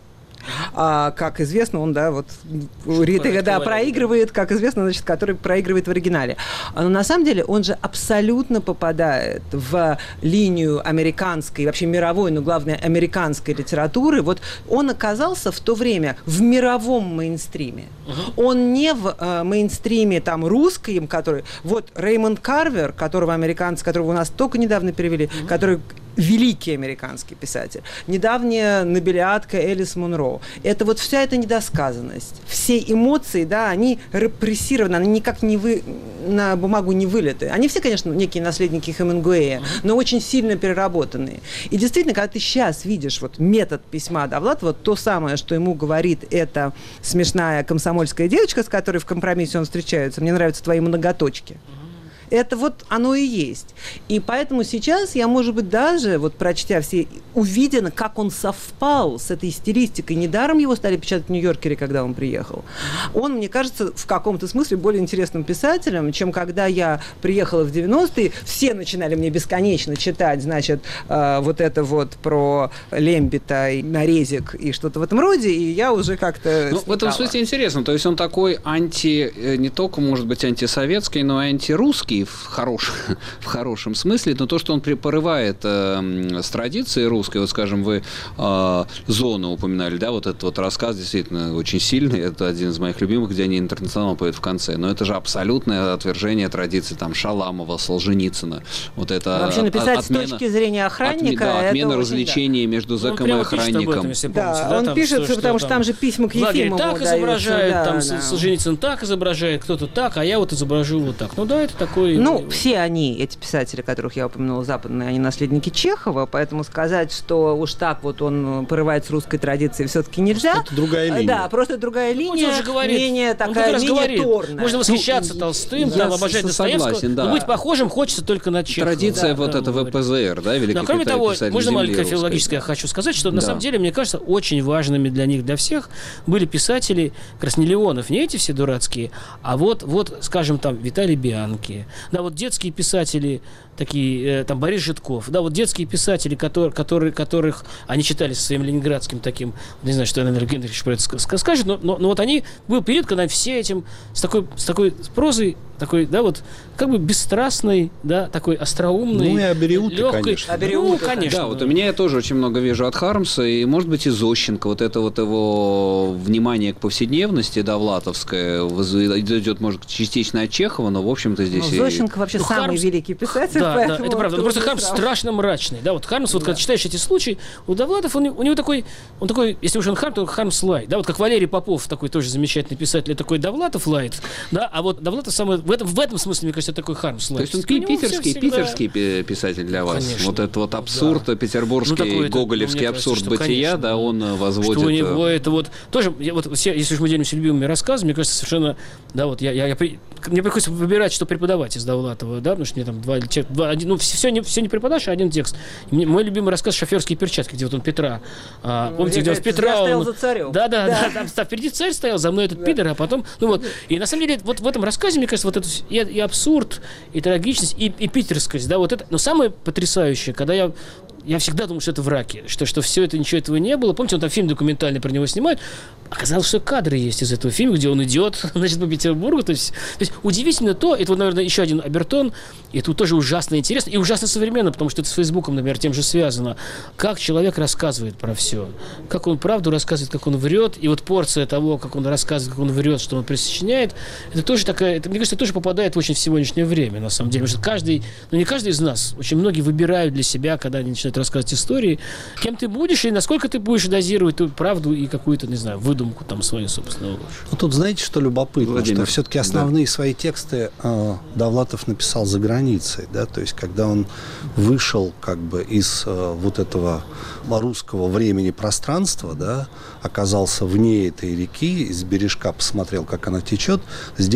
А, как известно, он, да, вот Рита, да, проигрывает, как известно, значит, который проигрывает в оригинале. Но на самом деле он же абсолютно попадает в линию американской, вообще мировой, но главное, американской литературы. Вот он оказался в то время в мировом мейнстриме. Uh-huh. Он не в э, мейнстриме там русском, который... Вот Рэймонд Карвер, которого американцы, которого у нас только недавно перевели, uh-huh. который... великий американский писатель. Недавняя нобелиатка Элис Мунро. Это вот вся эта недосказанность. Все эмоции, да, они репрессированы, они никак не вы, на бумагу не вылеты. Они все, конечно, некие наследники Хемингуэя, но очень сильно переработанные. И действительно, когда ты сейчас видишь вот метод письма Довлатова, то самое, что ему говорит эта смешная комсомольская девочка, с которой в компромиссе он встречается, мне нравятся твои многоточки. Это вот оно и есть. И поэтому сейчас я, может быть, даже, вот прочтя все, увидела, как он совпал с этой стилистикой. Недаром его стали печатать в Нью-Йоркере, когда он приехал. Он, мне кажется, в каком-то смысле более интересным писателем, чем когда я приехала в девяностые, все начинали мне бесконечно читать, значит, э, вот это вот про Лембита и Нарезик и что-то в этом роде, и я уже как-то ну, в этом смысле интересно. То есть он такой анти, не только, может быть, антисоветский, но и антирусский, в, хорош, в хорошем смысле, но то, что он порывает э, с традицией русской, вот, скажем, вы э, «Зону» упоминали, да, вот этот вот рассказ действительно очень сильный, это один из моих любимых, где они «Интернационал» поют в конце, но это же абсолютное отвержение традиции там Шаламова, Солженицына. Вот это вообще написать отмена, с точки зрения охранника, отме, да, отмена это развлечений очень, да. между зэком и охранником. Этом, да, да, он там, пишет, что, потому что там, там же письма к Ефимову так изображают, да, там да. Солженицын так изображает, кто-то так, а я вот изображу вот так. Ну да, это такой... Ну, все они, эти писатели, которых я упомянула, западные, они наследники Чехова, поэтому сказать, что уж так вот он порывает с русской традицией, все-таки нельзя. Это другая линия. Да, просто другая линия, он же говорит, менее такая, менее говорит, торная. Можно восхищаться ну, Толстым, там, обожать Достоевского, да. но быть похожим хочется только на Чехова. Традиция да, вот да, это вэ пэ зэ эр, да, великий но, кроме того, можно маленькое русской. филологическое я хочу сказать, что да. на самом деле, мне кажется, очень важными для них, для всех, были писатели Краснелеонов, не эти все дурацкие, а вот, вот скажем, там, Виталий Бианки, да, вот детские писатели, такие, э, там, Борис Житков, да, вот детские писатели, которые, которые, которых они читали со своим ленинградским таким, не знаю, что я, наверное, Генрих про это скажет, но, но, но вот они, был период, когда все этим, с такой, с такой прозой, такой, да, вот, как бы бесстрастной, да, такой остроумной, ну и Абериуты, легкой. конечно. Абериуты, ну, конечно. Да, вот у меня я тоже очень много вижу от Хармса, и, может быть, и Зощенко, вот это вот его внимание к повседневности довлатовское, идет, может, частично от Чехова, но, в общем-то, здесь... Ну, Зощенко вообще ну, самый Хармс... великий писатель. Да, да, это правда. Но просто Хармс страшно мрачный. Да, вот Хармс, вот да. когда читаешь эти случаи, у Довлатов, он, у него такой, он такой, если уж он Хармс, то Хармс лайт. Да, вот как Валерий Попов, такой тоже замечательный писатель, такой Довлатов лайт. Да, а вот Довлатов самый, в этом, в этом смысле, мне кажется, такой Хармс лайт. То есть он питерский, питерский писатель для вас. Конечно. Вот этот вот абсурд, да. петербургский, ну, такой, гоголевский это, абсурд кажется, бытия, конечно, да, он возводит... Что у него это вот, тоже, я, вот, все, если уж мы делимся любимыми рассказами, мне кажется, совершенно, да, вот, я, я, я, мне приходится выбирать, что преподавать из Довлатова, да, потому что мне там два, два один, ну, все не, все не преподашь, а один текст. И мне, мой любимый рассказ «Шоферские перчатки», где вот он Петра, а, ну, помните, где вот Петра... Я стоял он, за царем. Да, да, да, да, там впереди царь стоял, за мной этот да. пидор, а потом, ну вот, и на самом деле, вот в этом рассказе, мне кажется, вот это и, и абсурд, и трагичность, и, и питерскость, да, вот это, но самое потрясающее, когда я Я всегда думал, что это враки, что, что все это, ничего этого не было. Помните, он там фильм документальный про него снимает. Оказалось, что кадры есть из этого фильма, где он идет, значит, по Петербургу. То есть, то есть удивительно то, это, вот, наверное, еще один Обертон, и это тоже ужасно интересно и ужасно современно, потому что это с Фейсбуком, например, тем же связано. Как человек рассказывает про все. Как он правду рассказывает, как он врет. И вот порция того, как он рассказывает, как он врет, что он присочиняет, это тоже такая, это, мне кажется, тоже попадает в очень в сегодняшнее время, на самом деле. Потому что каждый, ну не каждый из нас, очень многие выбирают для себя, когда они начинают рассказывать истории, кем ты будешь и насколько ты будешь дозировать ту правду и какую-то, не знаю, выдумку там свою собственную ложь. Ну, тут знаете, что любопытно, Владимир, что все-таки основные да. свои тексты э, Довлатов написал за границей, да, то есть когда он вышел как бы из э, вот этого русского времени пространства, да, оказался вне этой реки, из бережка посмотрел, как она течет, здесь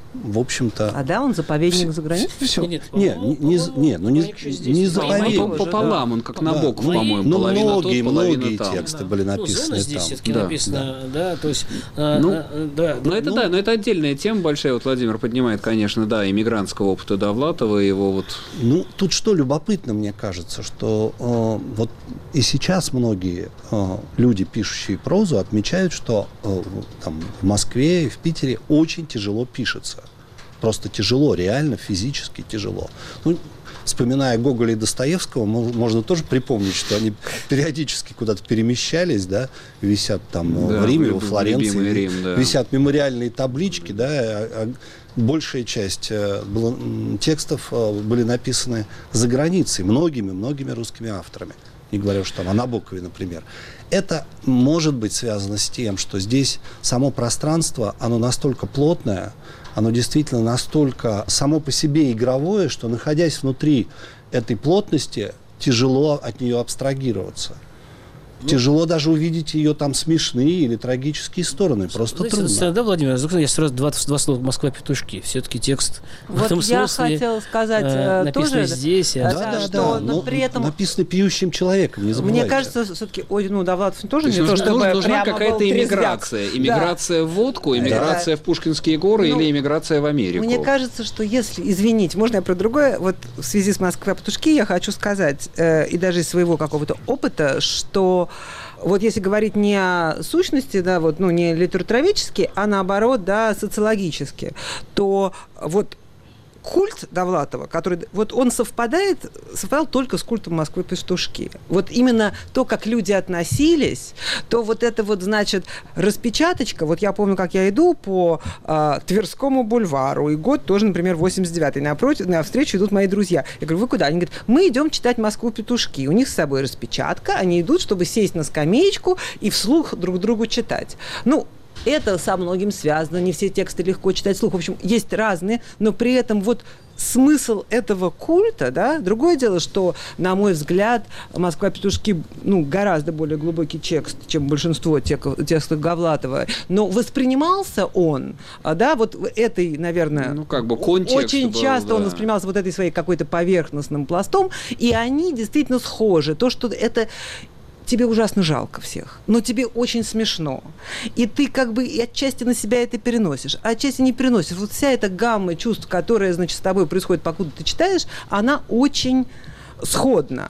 в общем-то... А да, он заповедник за границей? Все. Нет, Нет, не, не, не, ну, не, не заповедник. Он пополам, он как Набоков, да. по-моему, ну, половина многие, тут, половина многие там. тексты да. были Ну, написаны зона здесь там. все-таки Да, написано, да. да, то есть... Ну, а, а, да, Но это ну, да, но это отдельная тема большая. Вот Владимир поднимает, конечно, да, иммигрантского опыта Довлатова, его вот... Ну, тут что любопытно, мне кажется, что э, вот и сейчас многие э, люди, пишущие прозу, отмечают, что э, там, в Москве и в Питере очень тяжело пишется. Просто тяжело, реально, физически тяжело. Ну, вспоминая Гоголя и Достоевского, можно тоже припомнить, что они периодически куда-то перемещались, да, висят там да, в Риме, во Флоренции, Рим, да. висят мемориальные таблички, да, а большая часть было, текстов были написаны за границей многими, многими русскими авторами. Не говоря уж там о Набокове, например. Это может быть связано с тем, что здесь само пространство, оно настолько плотное, оно действительно настолько само по себе игровое, что, находясь внутри этой плотности, тяжело от нее абстрагироваться. Ну, тяжело даже увидеть ее там смешные или трагические стороны. Просто знаете, трудно. Да, Владимир, я сразу два, два слова «Москва-петушки». Все-таки текст вот в этом я смысле хотела сказать э, написан тоже здесь. А... Да, да, что, да. но, но при этом... Написано пьющим человеком, не забывайте. Мне кажется, все-таки, ой, ну, Довлатов тоже то не то, нужна, чтобы нужна какая-то иммиграция. Иммиграция да. в водку, иммиграция да. в Пушкинские горы ну, или иммиграция в Америку. Мне кажется, что если, извините, можно я про другое, вот в связи с «Москва-петушки» я хочу сказать, э, и даже из своего какого-то опыта, что вот если говорить не о сущности, да, вот, ну, не литературоведчески, а наоборот, да, социологически, то вот культ Довлатова, который вот он совпадает, совпадал только с культом Москвы-петушки. Вот именно то, как люди относились, то вот это вот, значит, распечаточка. Вот я помню, как я иду по э, Тверскому бульвару, и год тоже, например, восемьдесят девятый. Напротив, навстречу идут мои друзья. Я говорю, вы куда? Они говорят, мы идем читать Москву-петушки. У них с собой распечатка, они идут, чтобы сесть на скамеечку и вслух друг другу читать. Ну, это со многим связано, не все тексты легко читать вслух. В общем, есть разные, но при этом вот смысл этого культа, да, другое дело, что, на мой взгляд, «Москва-петушки», ну, гораздо более глубокий текст, чем большинство текстов Довлатова, но воспринимался он, да, вот этой, наверное, ну, как бы контекст очень был, часто да. он воспринимался вот этой своей какой-то поверхностным пластом, и они действительно схожи. То, что это... тебе ужасно жалко всех, но тебе очень смешно. И ты как бы и отчасти на себя это переносишь, а отчасти не переносишь. Вот вся эта гамма чувств, которая, значит, с тобой происходит, покуда ты читаешь, она очень сходна.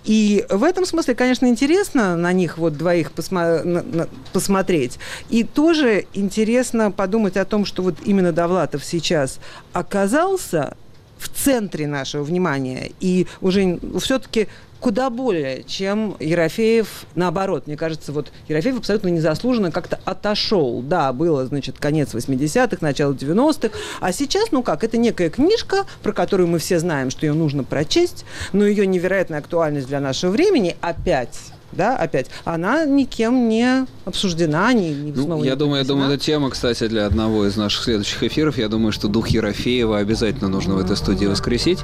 И в этом смысле, конечно, интересно на них вот двоих посма- на- на- посмотреть. И тоже интересно подумать о том, что вот именно Довлатов сейчас оказался в центре нашего внимания и уже все-таки куда более, чем Ерофеев, наоборот. Мне кажется, вот Ерофеев абсолютно незаслуженно как-то отошел. Да, было, значит, конец восьмидесятых, начало девяностых, а сейчас, ну как, это некая книжка, про которую мы все знаем, что ее нужно прочесть, но ее невероятная актуальность для нашего времени опять... Да, опять, она никем не обсуждена, ни, ни ну, снова я не думаю, я думаю, принесена. это тема, кстати, для одного из наших следующих эфиров. Я думаю, что дух Ерофеева обязательно нужно в этой студии воскресить.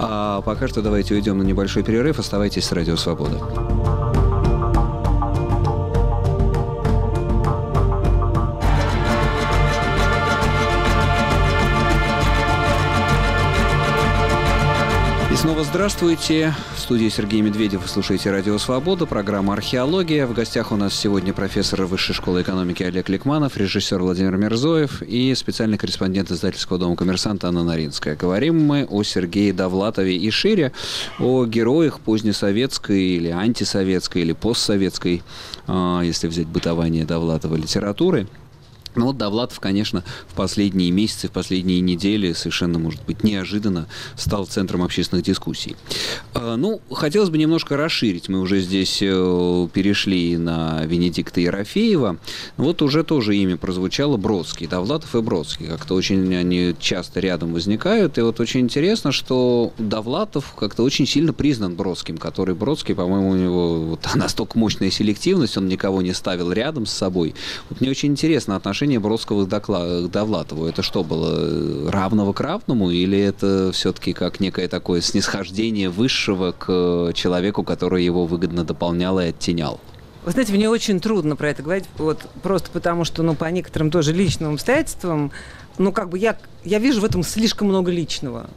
А пока что давайте уйдем на небольшой перерыв. Оставайтесь с Радио Свобода. Снова здравствуйте. В студии Сергей Медведев. Вы слушаете «Радио Свобода», программа «Археология». В гостях у нас сегодня профессор Высшей школы экономики Олег Ликманов, режиссер Владимир Мирзоев и специальный корреспондент издательского дома «Коммерсант» Анна Наринская. Говорим мы о Сергее Довлатове и шире о героях позднесоветской или антисоветской или постсоветской, если взять бытование Довлатова, литературы. Ну вот Довлатов, конечно, в последние месяцы, в последние недели совершенно, может быть, неожиданно стал центром общественных дискуссий. Ну, хотелось бы немножко расширить. Мы уже здесь перешли на Венедикта Ерофеева. Вот уже тоже имя прозвучало Бродский. Довлатов и Бродский. Как-то очень они часто рядом возникают. И вот очень интересно, что Довлатов как-то очень сильно признан Бродским, который Бродский, по-моему, у него вот настолько мощная селективность, он никого не ставил рядом с собой. Вот мне очень интересно отношение Бродского к Довлатову. Это что было, равного к равному, или это все-таки как некое такое снисхождение высшего к человеку, который его выгодно дополнял и оттенял? Вы знаете, мне очень трудно про это говорить, вот просто потому что, ну, по некоторым тоже личным обстоятельствам ну, как бы я, я вижу в этом слишком много личного.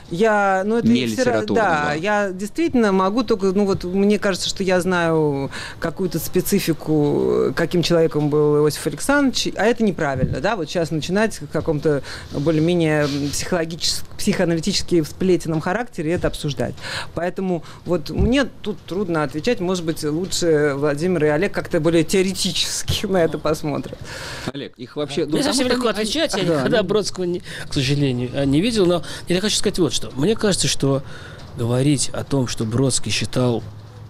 Я, ну, это не все, да, литературного. я действительно могу только, ну вот мне кажется, что я знаю какую-то специфику, каким человеком был Иосиф Александрович, а это неправильно, да, вот сейчас начинать в каком-то более-менее психологически, психоаналитически всплетенном характере это обсуждать. Поэтому вот мне тут трудно отвечать, может быть, лучше Владимир и Олег как-то более теоретически на это посмотрят. Олег, их вообще... Мне совсем легко отвечать, я никогда Бродского, не, к сожалению, не видел, но я хочу сказать вот что. Мне кажется, что говорить о том, что Бродский считал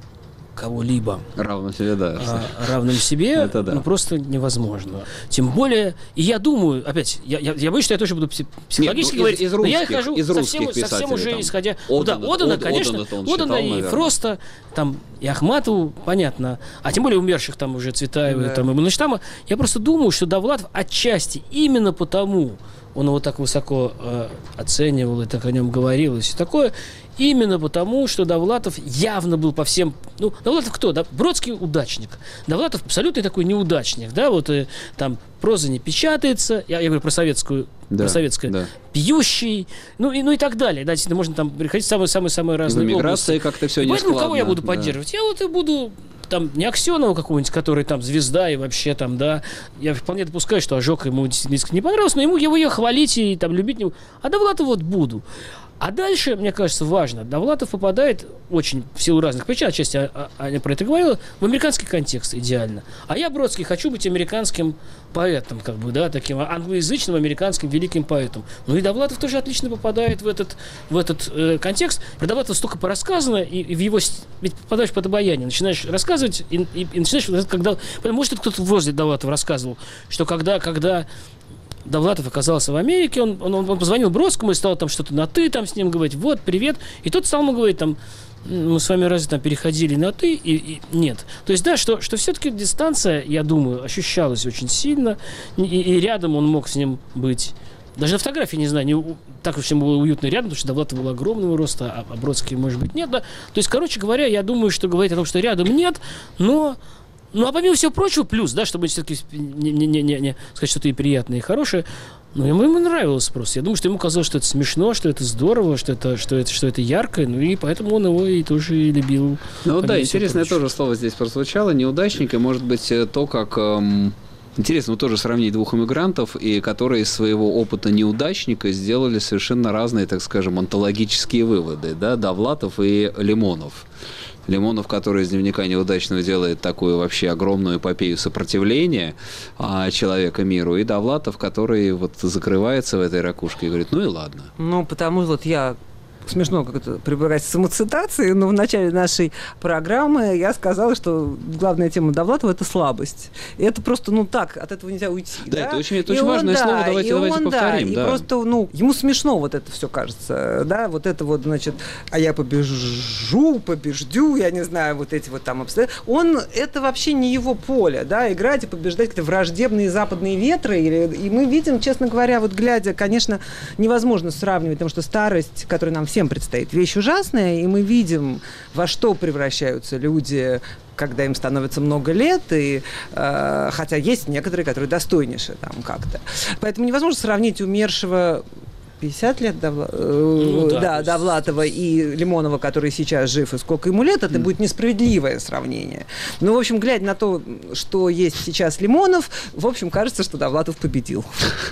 кого-либо равным себе, да. а, равным себе, это да. ну, просто невозможно. Тем более, и я думаю, опять, я, я, я боюсь, что я тоже буду психологически Нет, ну, говорить, из, из но я русских, хожу из совсем, совсем уже там, исходя... Одана, ну, да, Одана, Од, конечно, Одана, Одана и наверное. Фроста, там, и Ахматову, понятно, а тем более умерших там уже Цветаева, Да. там, и Мандельштама. Я просто думаю, что Довлатов отчасти именно потому, он его так высоко э, оценивал и так о нем говорил и все такое, именно потому, что Довлатов явно был по всем... Ну, Довлатов кто? Да? Бродский удачник. Довлатов абсолютный такой неудачник, да, вот и, там проза не печатается, я, я говорю про советскую, Да, про советское, да. пьющий, ну и, ну и так далее. Да, действительно, можно там приходить в самые-самые разные в эмиграции области. как-то все И не поэтому складно. кого я буду Да. поддерживать? Я вот и буду... Там не Аксенова какого-нибудь, который там звезда и вообще там, да. Я вполне допускаю, что ожог ему действительно не понравился, но ему его ее хвалить и там любить не буду. А Довлатова вот буду. А дальше, мне кажется, важно, Довлатов попадает очень в силу разных причин, отчасти Аня про это говорила, в американский контекст идеально. А я, Бродский, хочу быть американским поэтом, как бы, да, таким англоязычным американским великим поэтом. Ну и Довлатов тоже отлично попадает в этот, в этот э, контекст. Про Довлатова столько порассказано, и, и в его... Ведь попадаешь под обаяние, начинаешь рассказывать, и, и, и начинаешь... Когда, может, это кто-то возле Довлатова рассказывал, что когда... когда Довлатов оказался в Америке, он, он, он позвонил Бродскому и стал там что-то на «ты» там с ним говорить, вот, привет. И тот стал ему говорить, там, мы с вами разве там переходили на «ты» и, и нет. То есть, да, что, что все-таки дистанция, я думаю, ощущалась очень сильно, и, и рядом он мог с ним быть. Даже на фотографии, не знаю, не, так уж ему было уютно рядом, потому что Довлатов был огромного роста, а, а Бродский, может быть, нет, да. То есть, короче говоря, я думаю, что говорить о том, что рядом нет, но... Ну, а помимо всего прочего, плюс, да, чтобы все-таки не, не, не, не сказать что-то и приятное, и хорошее, ну, ему, ему нравилось просто. Я думаю, что ему казалось, что это смешно, что это здорово, что это, что это, что это ярко, ну, и поэтому он его и тоже и любил. Ну, да, интересное тоже слово здесь прозвучало, неудачник, и, может быть, то, как... Эм... Интересно, вот тоже сравнить двух иммигрантов, и которые из своего опыта неудачника сделали совершенно разные, так скажем, онтологические выводы, да, Довлатов и Лимонов. Лимонов, который из дневника неудачного делает такую вообще огромную эпопею сопротивления а, человека миру, и Довлатов, который вот закрывается в этой ракушке и говорит, ну и ладно. Ну, потому вот я... Смешно как-то прибегать к самоцитации, но в начале нашей программы я сказала, что главная тема Довлатова – это слабость. И это просто, ну так, от этого нельзя уйти. Да, да? это очень, это очень он, важное да, слово, давайте, давайте он, повторим. Да, да. И просто, ну, ему смешно вот это все кажется, да, вот это вот, значит, а я побежу, побеждю, я не знаю, вот эти вот там обстоятельства. Он, это вообще не его поле, да, играть и побеждать какие-то враждебные западные ветры. И мы видим, честно говоря, вот глядя, конечно, невозможно сравнивать, потому что старость, которая нам всем предстоит, вещь ужасная, и мы видим, во что превращаются люди, когда им становится много лет, и, э, хотя есть некоторые, которые достойнейшие там как-то. Поэтому невозможно сравнить умершего пятьдесят лет Довла... ну, да, да, Довлатова и Лимонова, который сейчас жив, и сколько ему лет, это mm. будет несправедливое сравнение. Ну, в общем, глядя на то, что есть сейчас Лимонов, в общем, кажется, что Довлатов победил.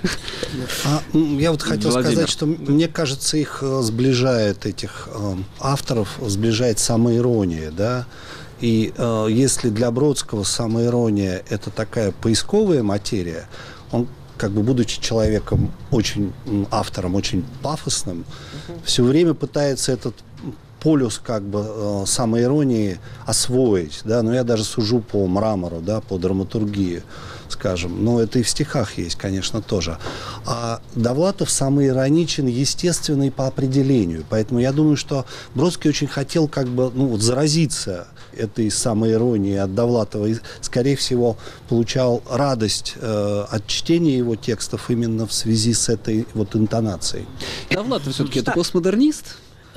А, я вот хотел Владимир. сказать, что мне кажется, их сближает, этих э, авторов, сближает самоирония, да. И э, если для Бродского самоирония – это такая поисковая материя, он, как бы будучи человеком очень, автором очень пафосным, uh-huh. все время пытается этот полюс как бы э, самоиронии освоить, да, но я даже сужу по мрамору, да, по драматургии, скажем, но это и в стихах есть, конечно, тоже. А Довлатов самоироничен, естественно, и по определению, поэтому я думаю, что Бродский очень хотел как бы, ну, вот, заразиться этой самоиронии от Довлатова и, скорее всего, получал радость э, от чтения его текстов именно в связи с этой вот интонацией. Довлатов все-таки это постмодернист?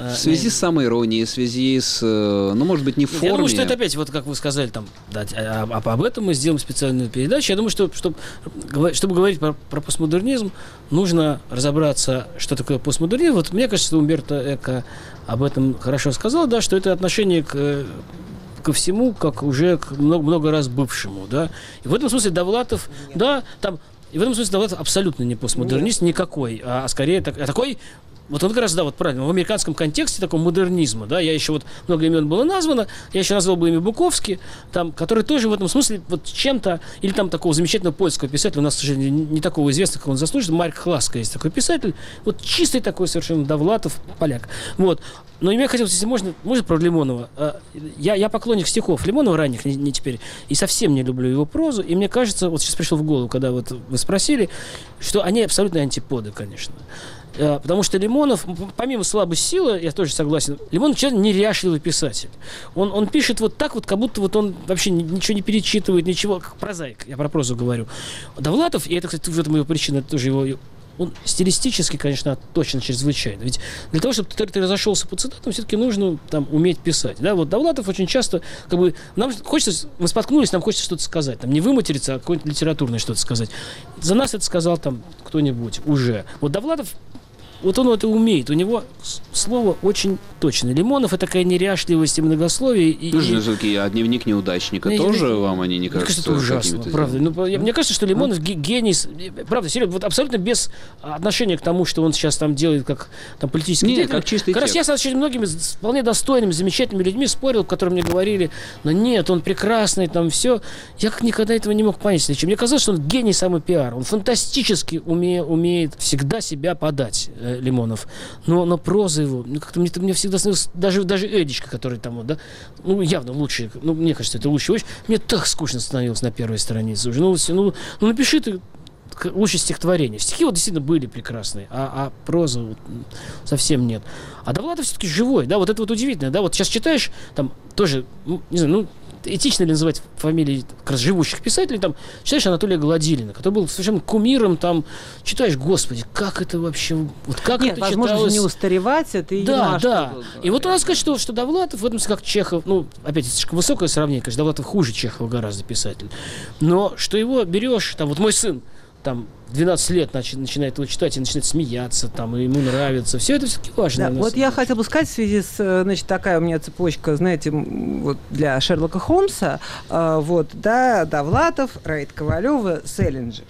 В связи с самоиронией, в связи с, ну, может быть, не в форме. Я думаю, что это опять, вот как вы сказали, там, да, а, а, об этом мы сделаем специальную передачу. Я думаю, что, что чтобы говорить про, про постмодернизм, нужно разобраться, что такое постмодернизм. Вот мне кажется, что Умберто Эко об этом хорошо сказал, да, что это отношение к... ко всему, как уже к много, много раз бывшему, да. И в этом смысле Довлатов, Нет. да, там, и в этом смысле Довлатов абсолютно не постмодернист Нет. никакой, а, а скорее так, а такой. Вот он как раз, да, вот правильно, в американском контексте такого модернизма, да, я еще вот, много имен было названо, я еще назвал бы имя Буковский, там, который тоже в этом смысле вот чем-то, или там такого замечательного польского писателя, у нас, к сожалению, не такого известного, как он заслужит, Марк Хласка есть такой писатель, вот чистый такой совершенно Довлатов, поляк, вот. Но мне хотелось, если можно, можно про Лимонова. Я, я поклонник стихов Лимонова ранних, не, не теперь, и совсем не люблю его прозу, и мне кажется, вот сейчас пришло в голову, когда вот вы спросили, что они абсолютно антиподы, конечно. Потому что Лимонов, помимо слабой силы, я тоже согласен, Лимонов человек неряшливый писатель. Он, он пишет вот так вот, как будто вот он вообще ничего не перечитывает, ничего, как прозаик, я про прозу говорю. Довлатов, и это, кстати, в этом его причина, это тоже его... Он стилистически, конечно, точно чрезвычайно. Ведь для того, чтобы ты, ты разошелся по цитатам, все-таки нужно там уметь писать. Да? Вот Довлатов очень часто, как бы, нам хочется, мы споткнулись, нам хочется что-то сказать. Там, не выматериться, а какое-нибудь литературное что-то сказать. За нас это сказал там кто-нибудь уже. Вот Довлатов, вот он это умеет. У него слово очень точное. Лимонов — это такая неряшливость и многословие. И, ну, и... а дневник неудачника не, тоже не, вам они не кажутся? Мне кажется, это ужасно, правда. Ну, я, мне кажется, что Лимонов ну? гений, правда, серьезно, вот абсолютно без отношения к тому, что он сейчас там делает, как там политический Нет, деятель. Как чистый как раз я с очень многими вполне достойными, замечательными людьми спорил, которые мне говорили, но нет, он прекрасный, там все. Я как никогда этого не мог понять. Мне казалось, что он гений самопиара. Он фантастически уме, умеет всегда себя подать. Лимонов, но, но проза его, ну, как-то мне, мне всегда становилось, даже, даже Эдичка, который там, вот, да, ну, явно лучший, ну, мне кажется, это лучший очень, мне так скучно становилось на первой странице уже, ну, ну, ну напиши ты лучше стихотворение. Стихи вот действительно были прекрасные, а, а проза вот, совсем нет. А Довлатов все-таки живой, да, вот это вот удивительно, да, вот сейчас читаешь, там, тоже, ну, не знаю, ну, этично ли называть фамилии как раз живущих писателей, там, читаешь Анатолия Гладилина, который был совершенно кумиром, там, читаешь, господи, как это вообще, вот как Нет, это возможно читалось... не устаревать, это и да, не да. И вот у нас сказать, что, что Довлатов, в этом смысле, как Чехов, ну, опять, это слишком высокое сравнение, конечно, Довлатов хуже Чехова гораздо писатель, но что его берешь, там, вот мой сын, там, в двенадцать лет начи- начинает его читать и начинает смеяться, там, и ему нравится. Все это все-таки важно. Да, вот я хотела бы сказать в связи с, значит, такая у меня цепочка, знаете, вот для Шерлока Холмса, э, вот, да, Довлатов, Раид Ковалева, Селлинджер.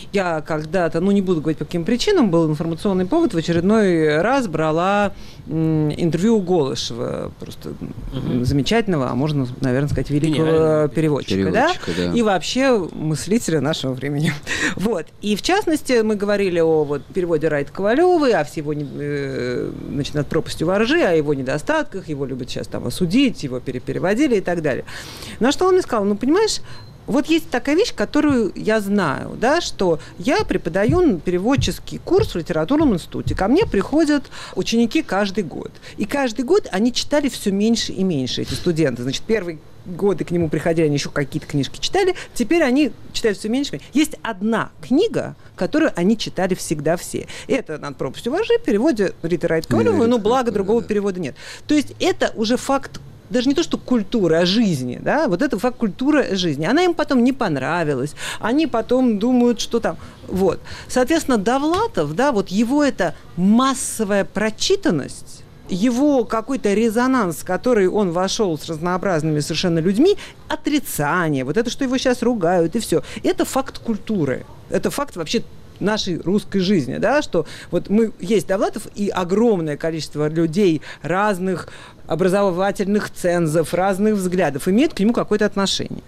Я когда-то, ну не буду говорить по каким причинам, был информационный повод, в очередной раз брала м, интервью у Голышева, просто угу. замечательного, а можно, наверное, сказать, великого переводчика, переводчика да? Да. И вообще мыслителя нашего времени. Вот. И в частности мы говорили о вот, переводе Райта Ковалевой, о всего, э, значит, над пропастью воржи, о его недостатках, его любят сейчас там осудить, его перепереводили и так далее. На что он мне сказал, ну понимаешь, вот есть такая вещь, которую я знаю, да, что я преподаю переводческий курс в литературном институте. Ко мне приходят ученики каждый год. И каждый год они читали все меньше и меньше, эти студенты. Значит, первые годы к нему приходили, они еще какие-то книжки читали. Теперь они читают все меньше и меньше. Есть одна книга, которую они читали всегда все. Это «Над пропастью воржи» в переводе Риты Райт Ковалевой, но благо другого да. перевода нет. То есть это уже факт, даже не то, что культура, а жизни, да, вот это факт культуры жизни. Она им потом не понравилась, они потом думают, что там, вот. Соответственно, Довлатов, да, вот его эта массовая прочитанность, его какой-то резонанс, в который он вошел с разнообразными совершенно людьми, отрицание, вот это, что его сейчас ругают, и все, это факт культуры, это факт вообще нашей русской жизни, да, что вот мы, есть Довлатов и огромное количество людей разных образовательных цензов, разных взглядов имеют к нему какое-то отношение.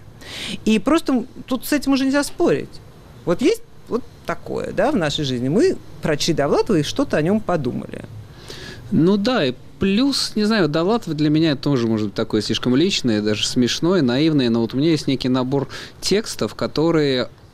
И просто тут с этим уже нельзя спорить. Вот есть вот такое, да, в нашей жизни. Мы прочли Довлатова и что-то о нем подумали. Ну да, и плюс, не знаю, Довлатов для меня тоже может быть такое слишком личное, даже смешное, наивное, но вот у меня есть некий набор текстов, которые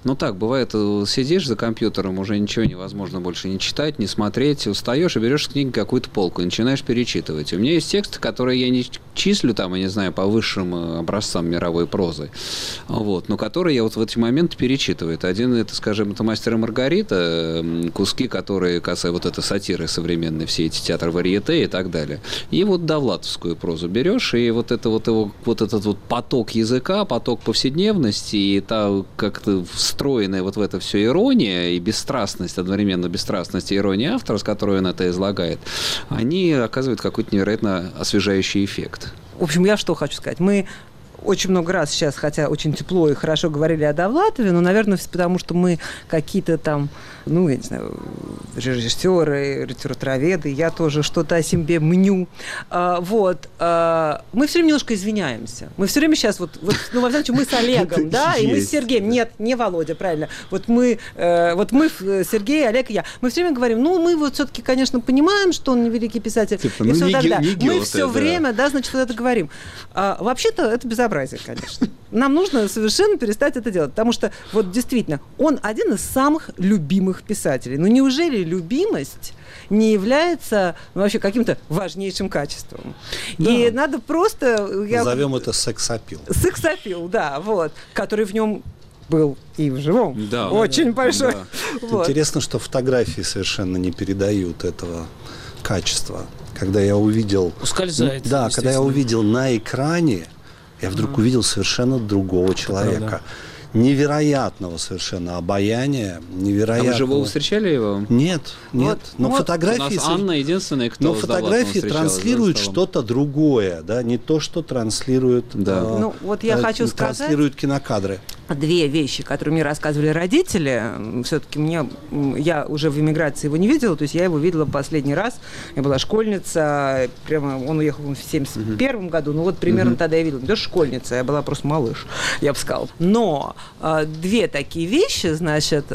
Ну так, бывает, сидишь за компьютером, уже ничего невозможно больше не читать, не смотреть, устаешь и берешь с книги какую-то полку и начинаешь перечитывать. У меня есть тексты, которые я не числю, там, я не знаю, по высшим образцам мировой прозы, вот, но которые я вот в эти моменты перечитываю. Один, это, скажем, это «Мастер и Маргарита», куски, которые касаются вот этой сатиры современной, все эти театры варьете и так далее. И вот довлатовскую прозу берешь, и вот, это, вот, его, вот этот вот поток языка, поток повседневности, и та как-то встроенная вот в это все ирония и бесстрастность, одновременно бесстрастность и ирония автора, с которой он это излагает, они оказывают какой-то невероятно освежающий эффект. В общем, я что хочу сказать. Мы очень много раз сейчас, хотя очень тепло и хорошо говорили о Довлатове, но, наверное, потому что мы какие-то там, ну, я не знаю, режиссеры, литературоведы, я тоже что-то о себе мню. А, вот. А, мы все время немножко извиняемся. Мы все время сейчас, вот, вот ну, во всяком случае, мы с Олегом, да, и мы с Сергеем. Нет, не Володя, правильно. Вот мы, э, вот мы, Сергей, Олег и я, мы все время говорим, ну, мы вот все-таки, конечно, понимаем, что он не великий писатель, типа, и ну, все не так ге- далее. не Мы Гёте, все да. время, да, значит, вот это говорим. А, вообще-то это безобразие, конечно. Нам нужно совершенно перестать это делать, потому что вот действительно он один из самых любимых писателей. Ну неужели любимость не является ну, вообще каким-то важнейшим качеством? Да. И надо просто... Я... Назовем это сексапил. Сексапил, да, вот, который в нем был и в живом. Да, очень да, большой. Да. Вот. Интересно, что фотографии совершенно не передают этого качества. Когда я увидел... Ускользает. Да, когда я увидел на экране, я вдруг mm. увидел совершенно другого человека. Правда. Невероятного совершенно обаяния, невероятного... А вы живого встречали его? Нет, нет. Вот, но вот. фотографии... У нас Анна единственная, кто Но с фотографии Довлатовым транслируют встречалась, что-то другое, да, не то, что транслируют, Да. э, Ну, вот я э, хочу сказать- транслируют кинокадры. Две вещи, которые мне рассказывали родители. Все-таки мне, я уже в эмиграции его не видела, то есть я его видела последний раз. Я была школьница, прямо он уехал в семьдесят первом году, ну вот примерно uh-huh. тогда я видела. Даже школьница, я была просто малыш, я бы сказала. Но э, две такие вещи, значит,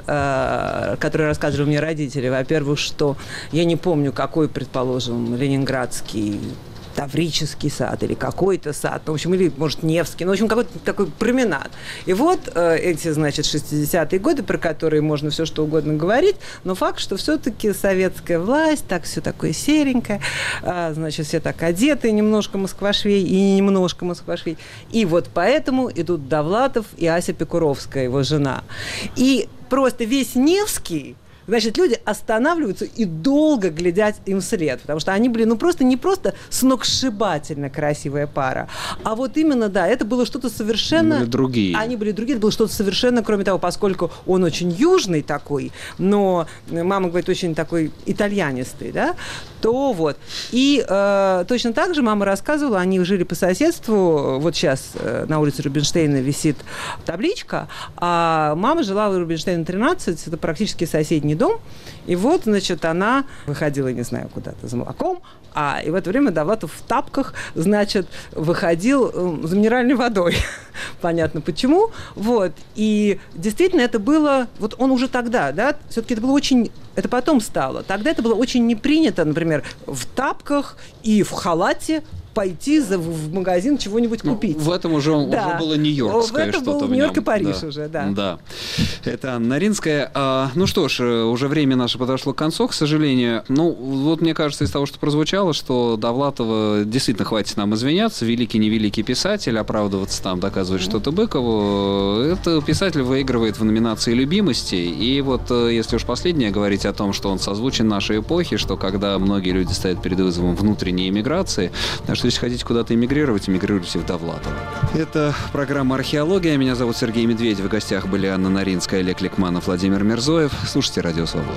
э, которые рассказывали мне родители. Во-первых, что я не помню, какой, предположим, ленинградский Таврический сад или какой-то сад, ну, в общем, или, может, Невский, ну, в общем, какой-то такой променад. И вот э, эти, значит, шестидесятые годы, про которые можно все что угодно говорить, но факт, что все-таки советская власть, так все такое серенькое, э, значит, все так одеты, немножко москва-швей и немножко москва-швей. И вот поэтому идут Довлатов и Ася Пекуровская, его жена. И просто весь Невский, значит, люди останавливаются и долго глядят им вслед, потому что они были, ну, просто не просто сногсшибательно красивая пара, а вот именно, да, это было что-то совершенно... Были другие. Они были другие, это было что-то совершенно, кроме того, поскольку он очень южный такой, но, мама говорит, очень такой итальянистый, да, то вот. И э, точно так же мама рассказывала, они жили по соседству, вот сейчас э, на улице Рубинштейна висит табличка, а мама жила в Рубинштейна тринадцать, это практически соседний дом, и вот, значит, она выходила, не знаю, куда-то за молоком, а и в это время Довлатов в тапках, значит, выходил э, за минеральной водой. Понятно почему. Вот. И действительно это было, вот он уже тогда, да, все-таки это было очень, это потом стало. Тогда это было очень не принято, например, в тапках и в халате пойти за, в магазин чего-нибудь купить. Ну, в этом уже, да. уже было нью-йоркское в этом что-то был в Нью-Йорк нем. и Париж да. уже, да. Да. Это Анна Наринская. А, ну что ж, уже время наше подошло к концу, к сожалению. Ну, вот мне кажется, из того, что прозвучало, что Довлатова действительно хватит нам извиняться. Великий-невеликий писатель, оправдываться там, доказывать mm-hmm. что-то Быкову. Это писатель выигрывает в номинации любимости. И вот если уж последнее говорить о том, что он созвучен нашей эпохе, что когда многие люди стоят перед вызовом внутренней эмиграции, что если хотите куда-то эмигрировать, эмигрируйте в Довлатово. Это программа «Археология». Меня зовут Сергей Медведев. В гостях были Анна Наринская, Олег Ликманов, Владимир Мирзоев. Слушайте «Радио Свобода».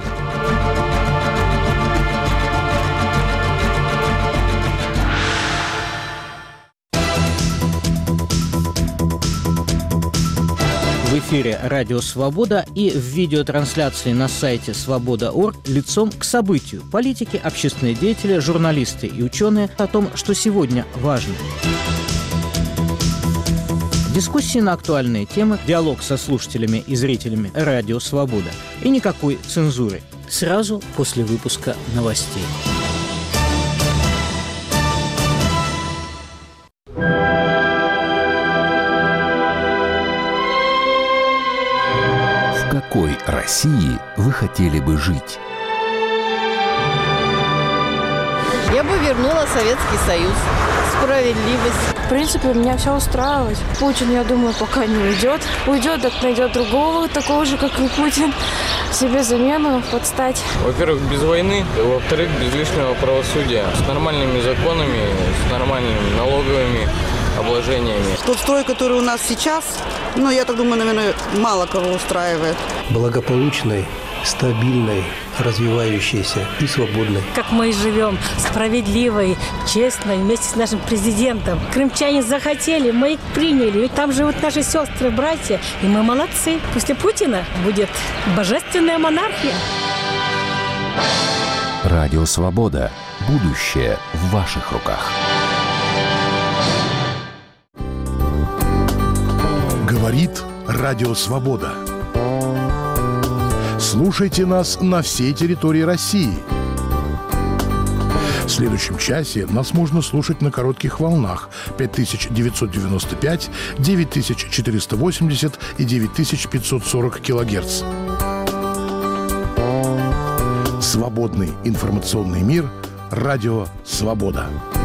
В эфире «Радио Свобода» и в видеотрансляции на сайте свобода точка орг лицом к событию. Политики, общественные деятели, журналисты и ученые о том, что сегодня важно. Дискуссии на актуальные темы, диалог со слушателями и зрителями «Радио Свобода» и никакой цензуры. Сразу после выпуска новостей. какой России вы хотели бы жить? Я бы вернула Советский Союз. Справедливость. В принципе, меня все устраивает. Путин, я думаю, пока не уйдет. Уйдет, так найдет другого, такого же, как и Путин. Себе замену подстать. Во-первых, без войны. Во-вторых, без лишнего правосудия. С нормальными законами, с нормальными налоговыми обложениями. Тот строй, который у нас сейчас, ну, я так думаю, наверное, мало кого устраивает. Благополучной, стабильной, развивающейся и свободной. Как мы и живем, справедливой, честной, вместе с нашим президентом. Крымчане захотели, мы их приняли. Ведь там живут наши сестры, братья, и мы молодцы. После Путина будет божественная монархия. Радио «Свобода». Будущее в ваших руках. Говорит Радио «Свобода». Слушайте нас на всей территории России. В следующем часе нас можно слушать на коротких волнах пять тысяч девятьсот девяносто пять, девять тысяч четыреста восемьдесят и девять тысяч пятьсот сорок килогерц. Свободный информационный мир. Радио «Свобода».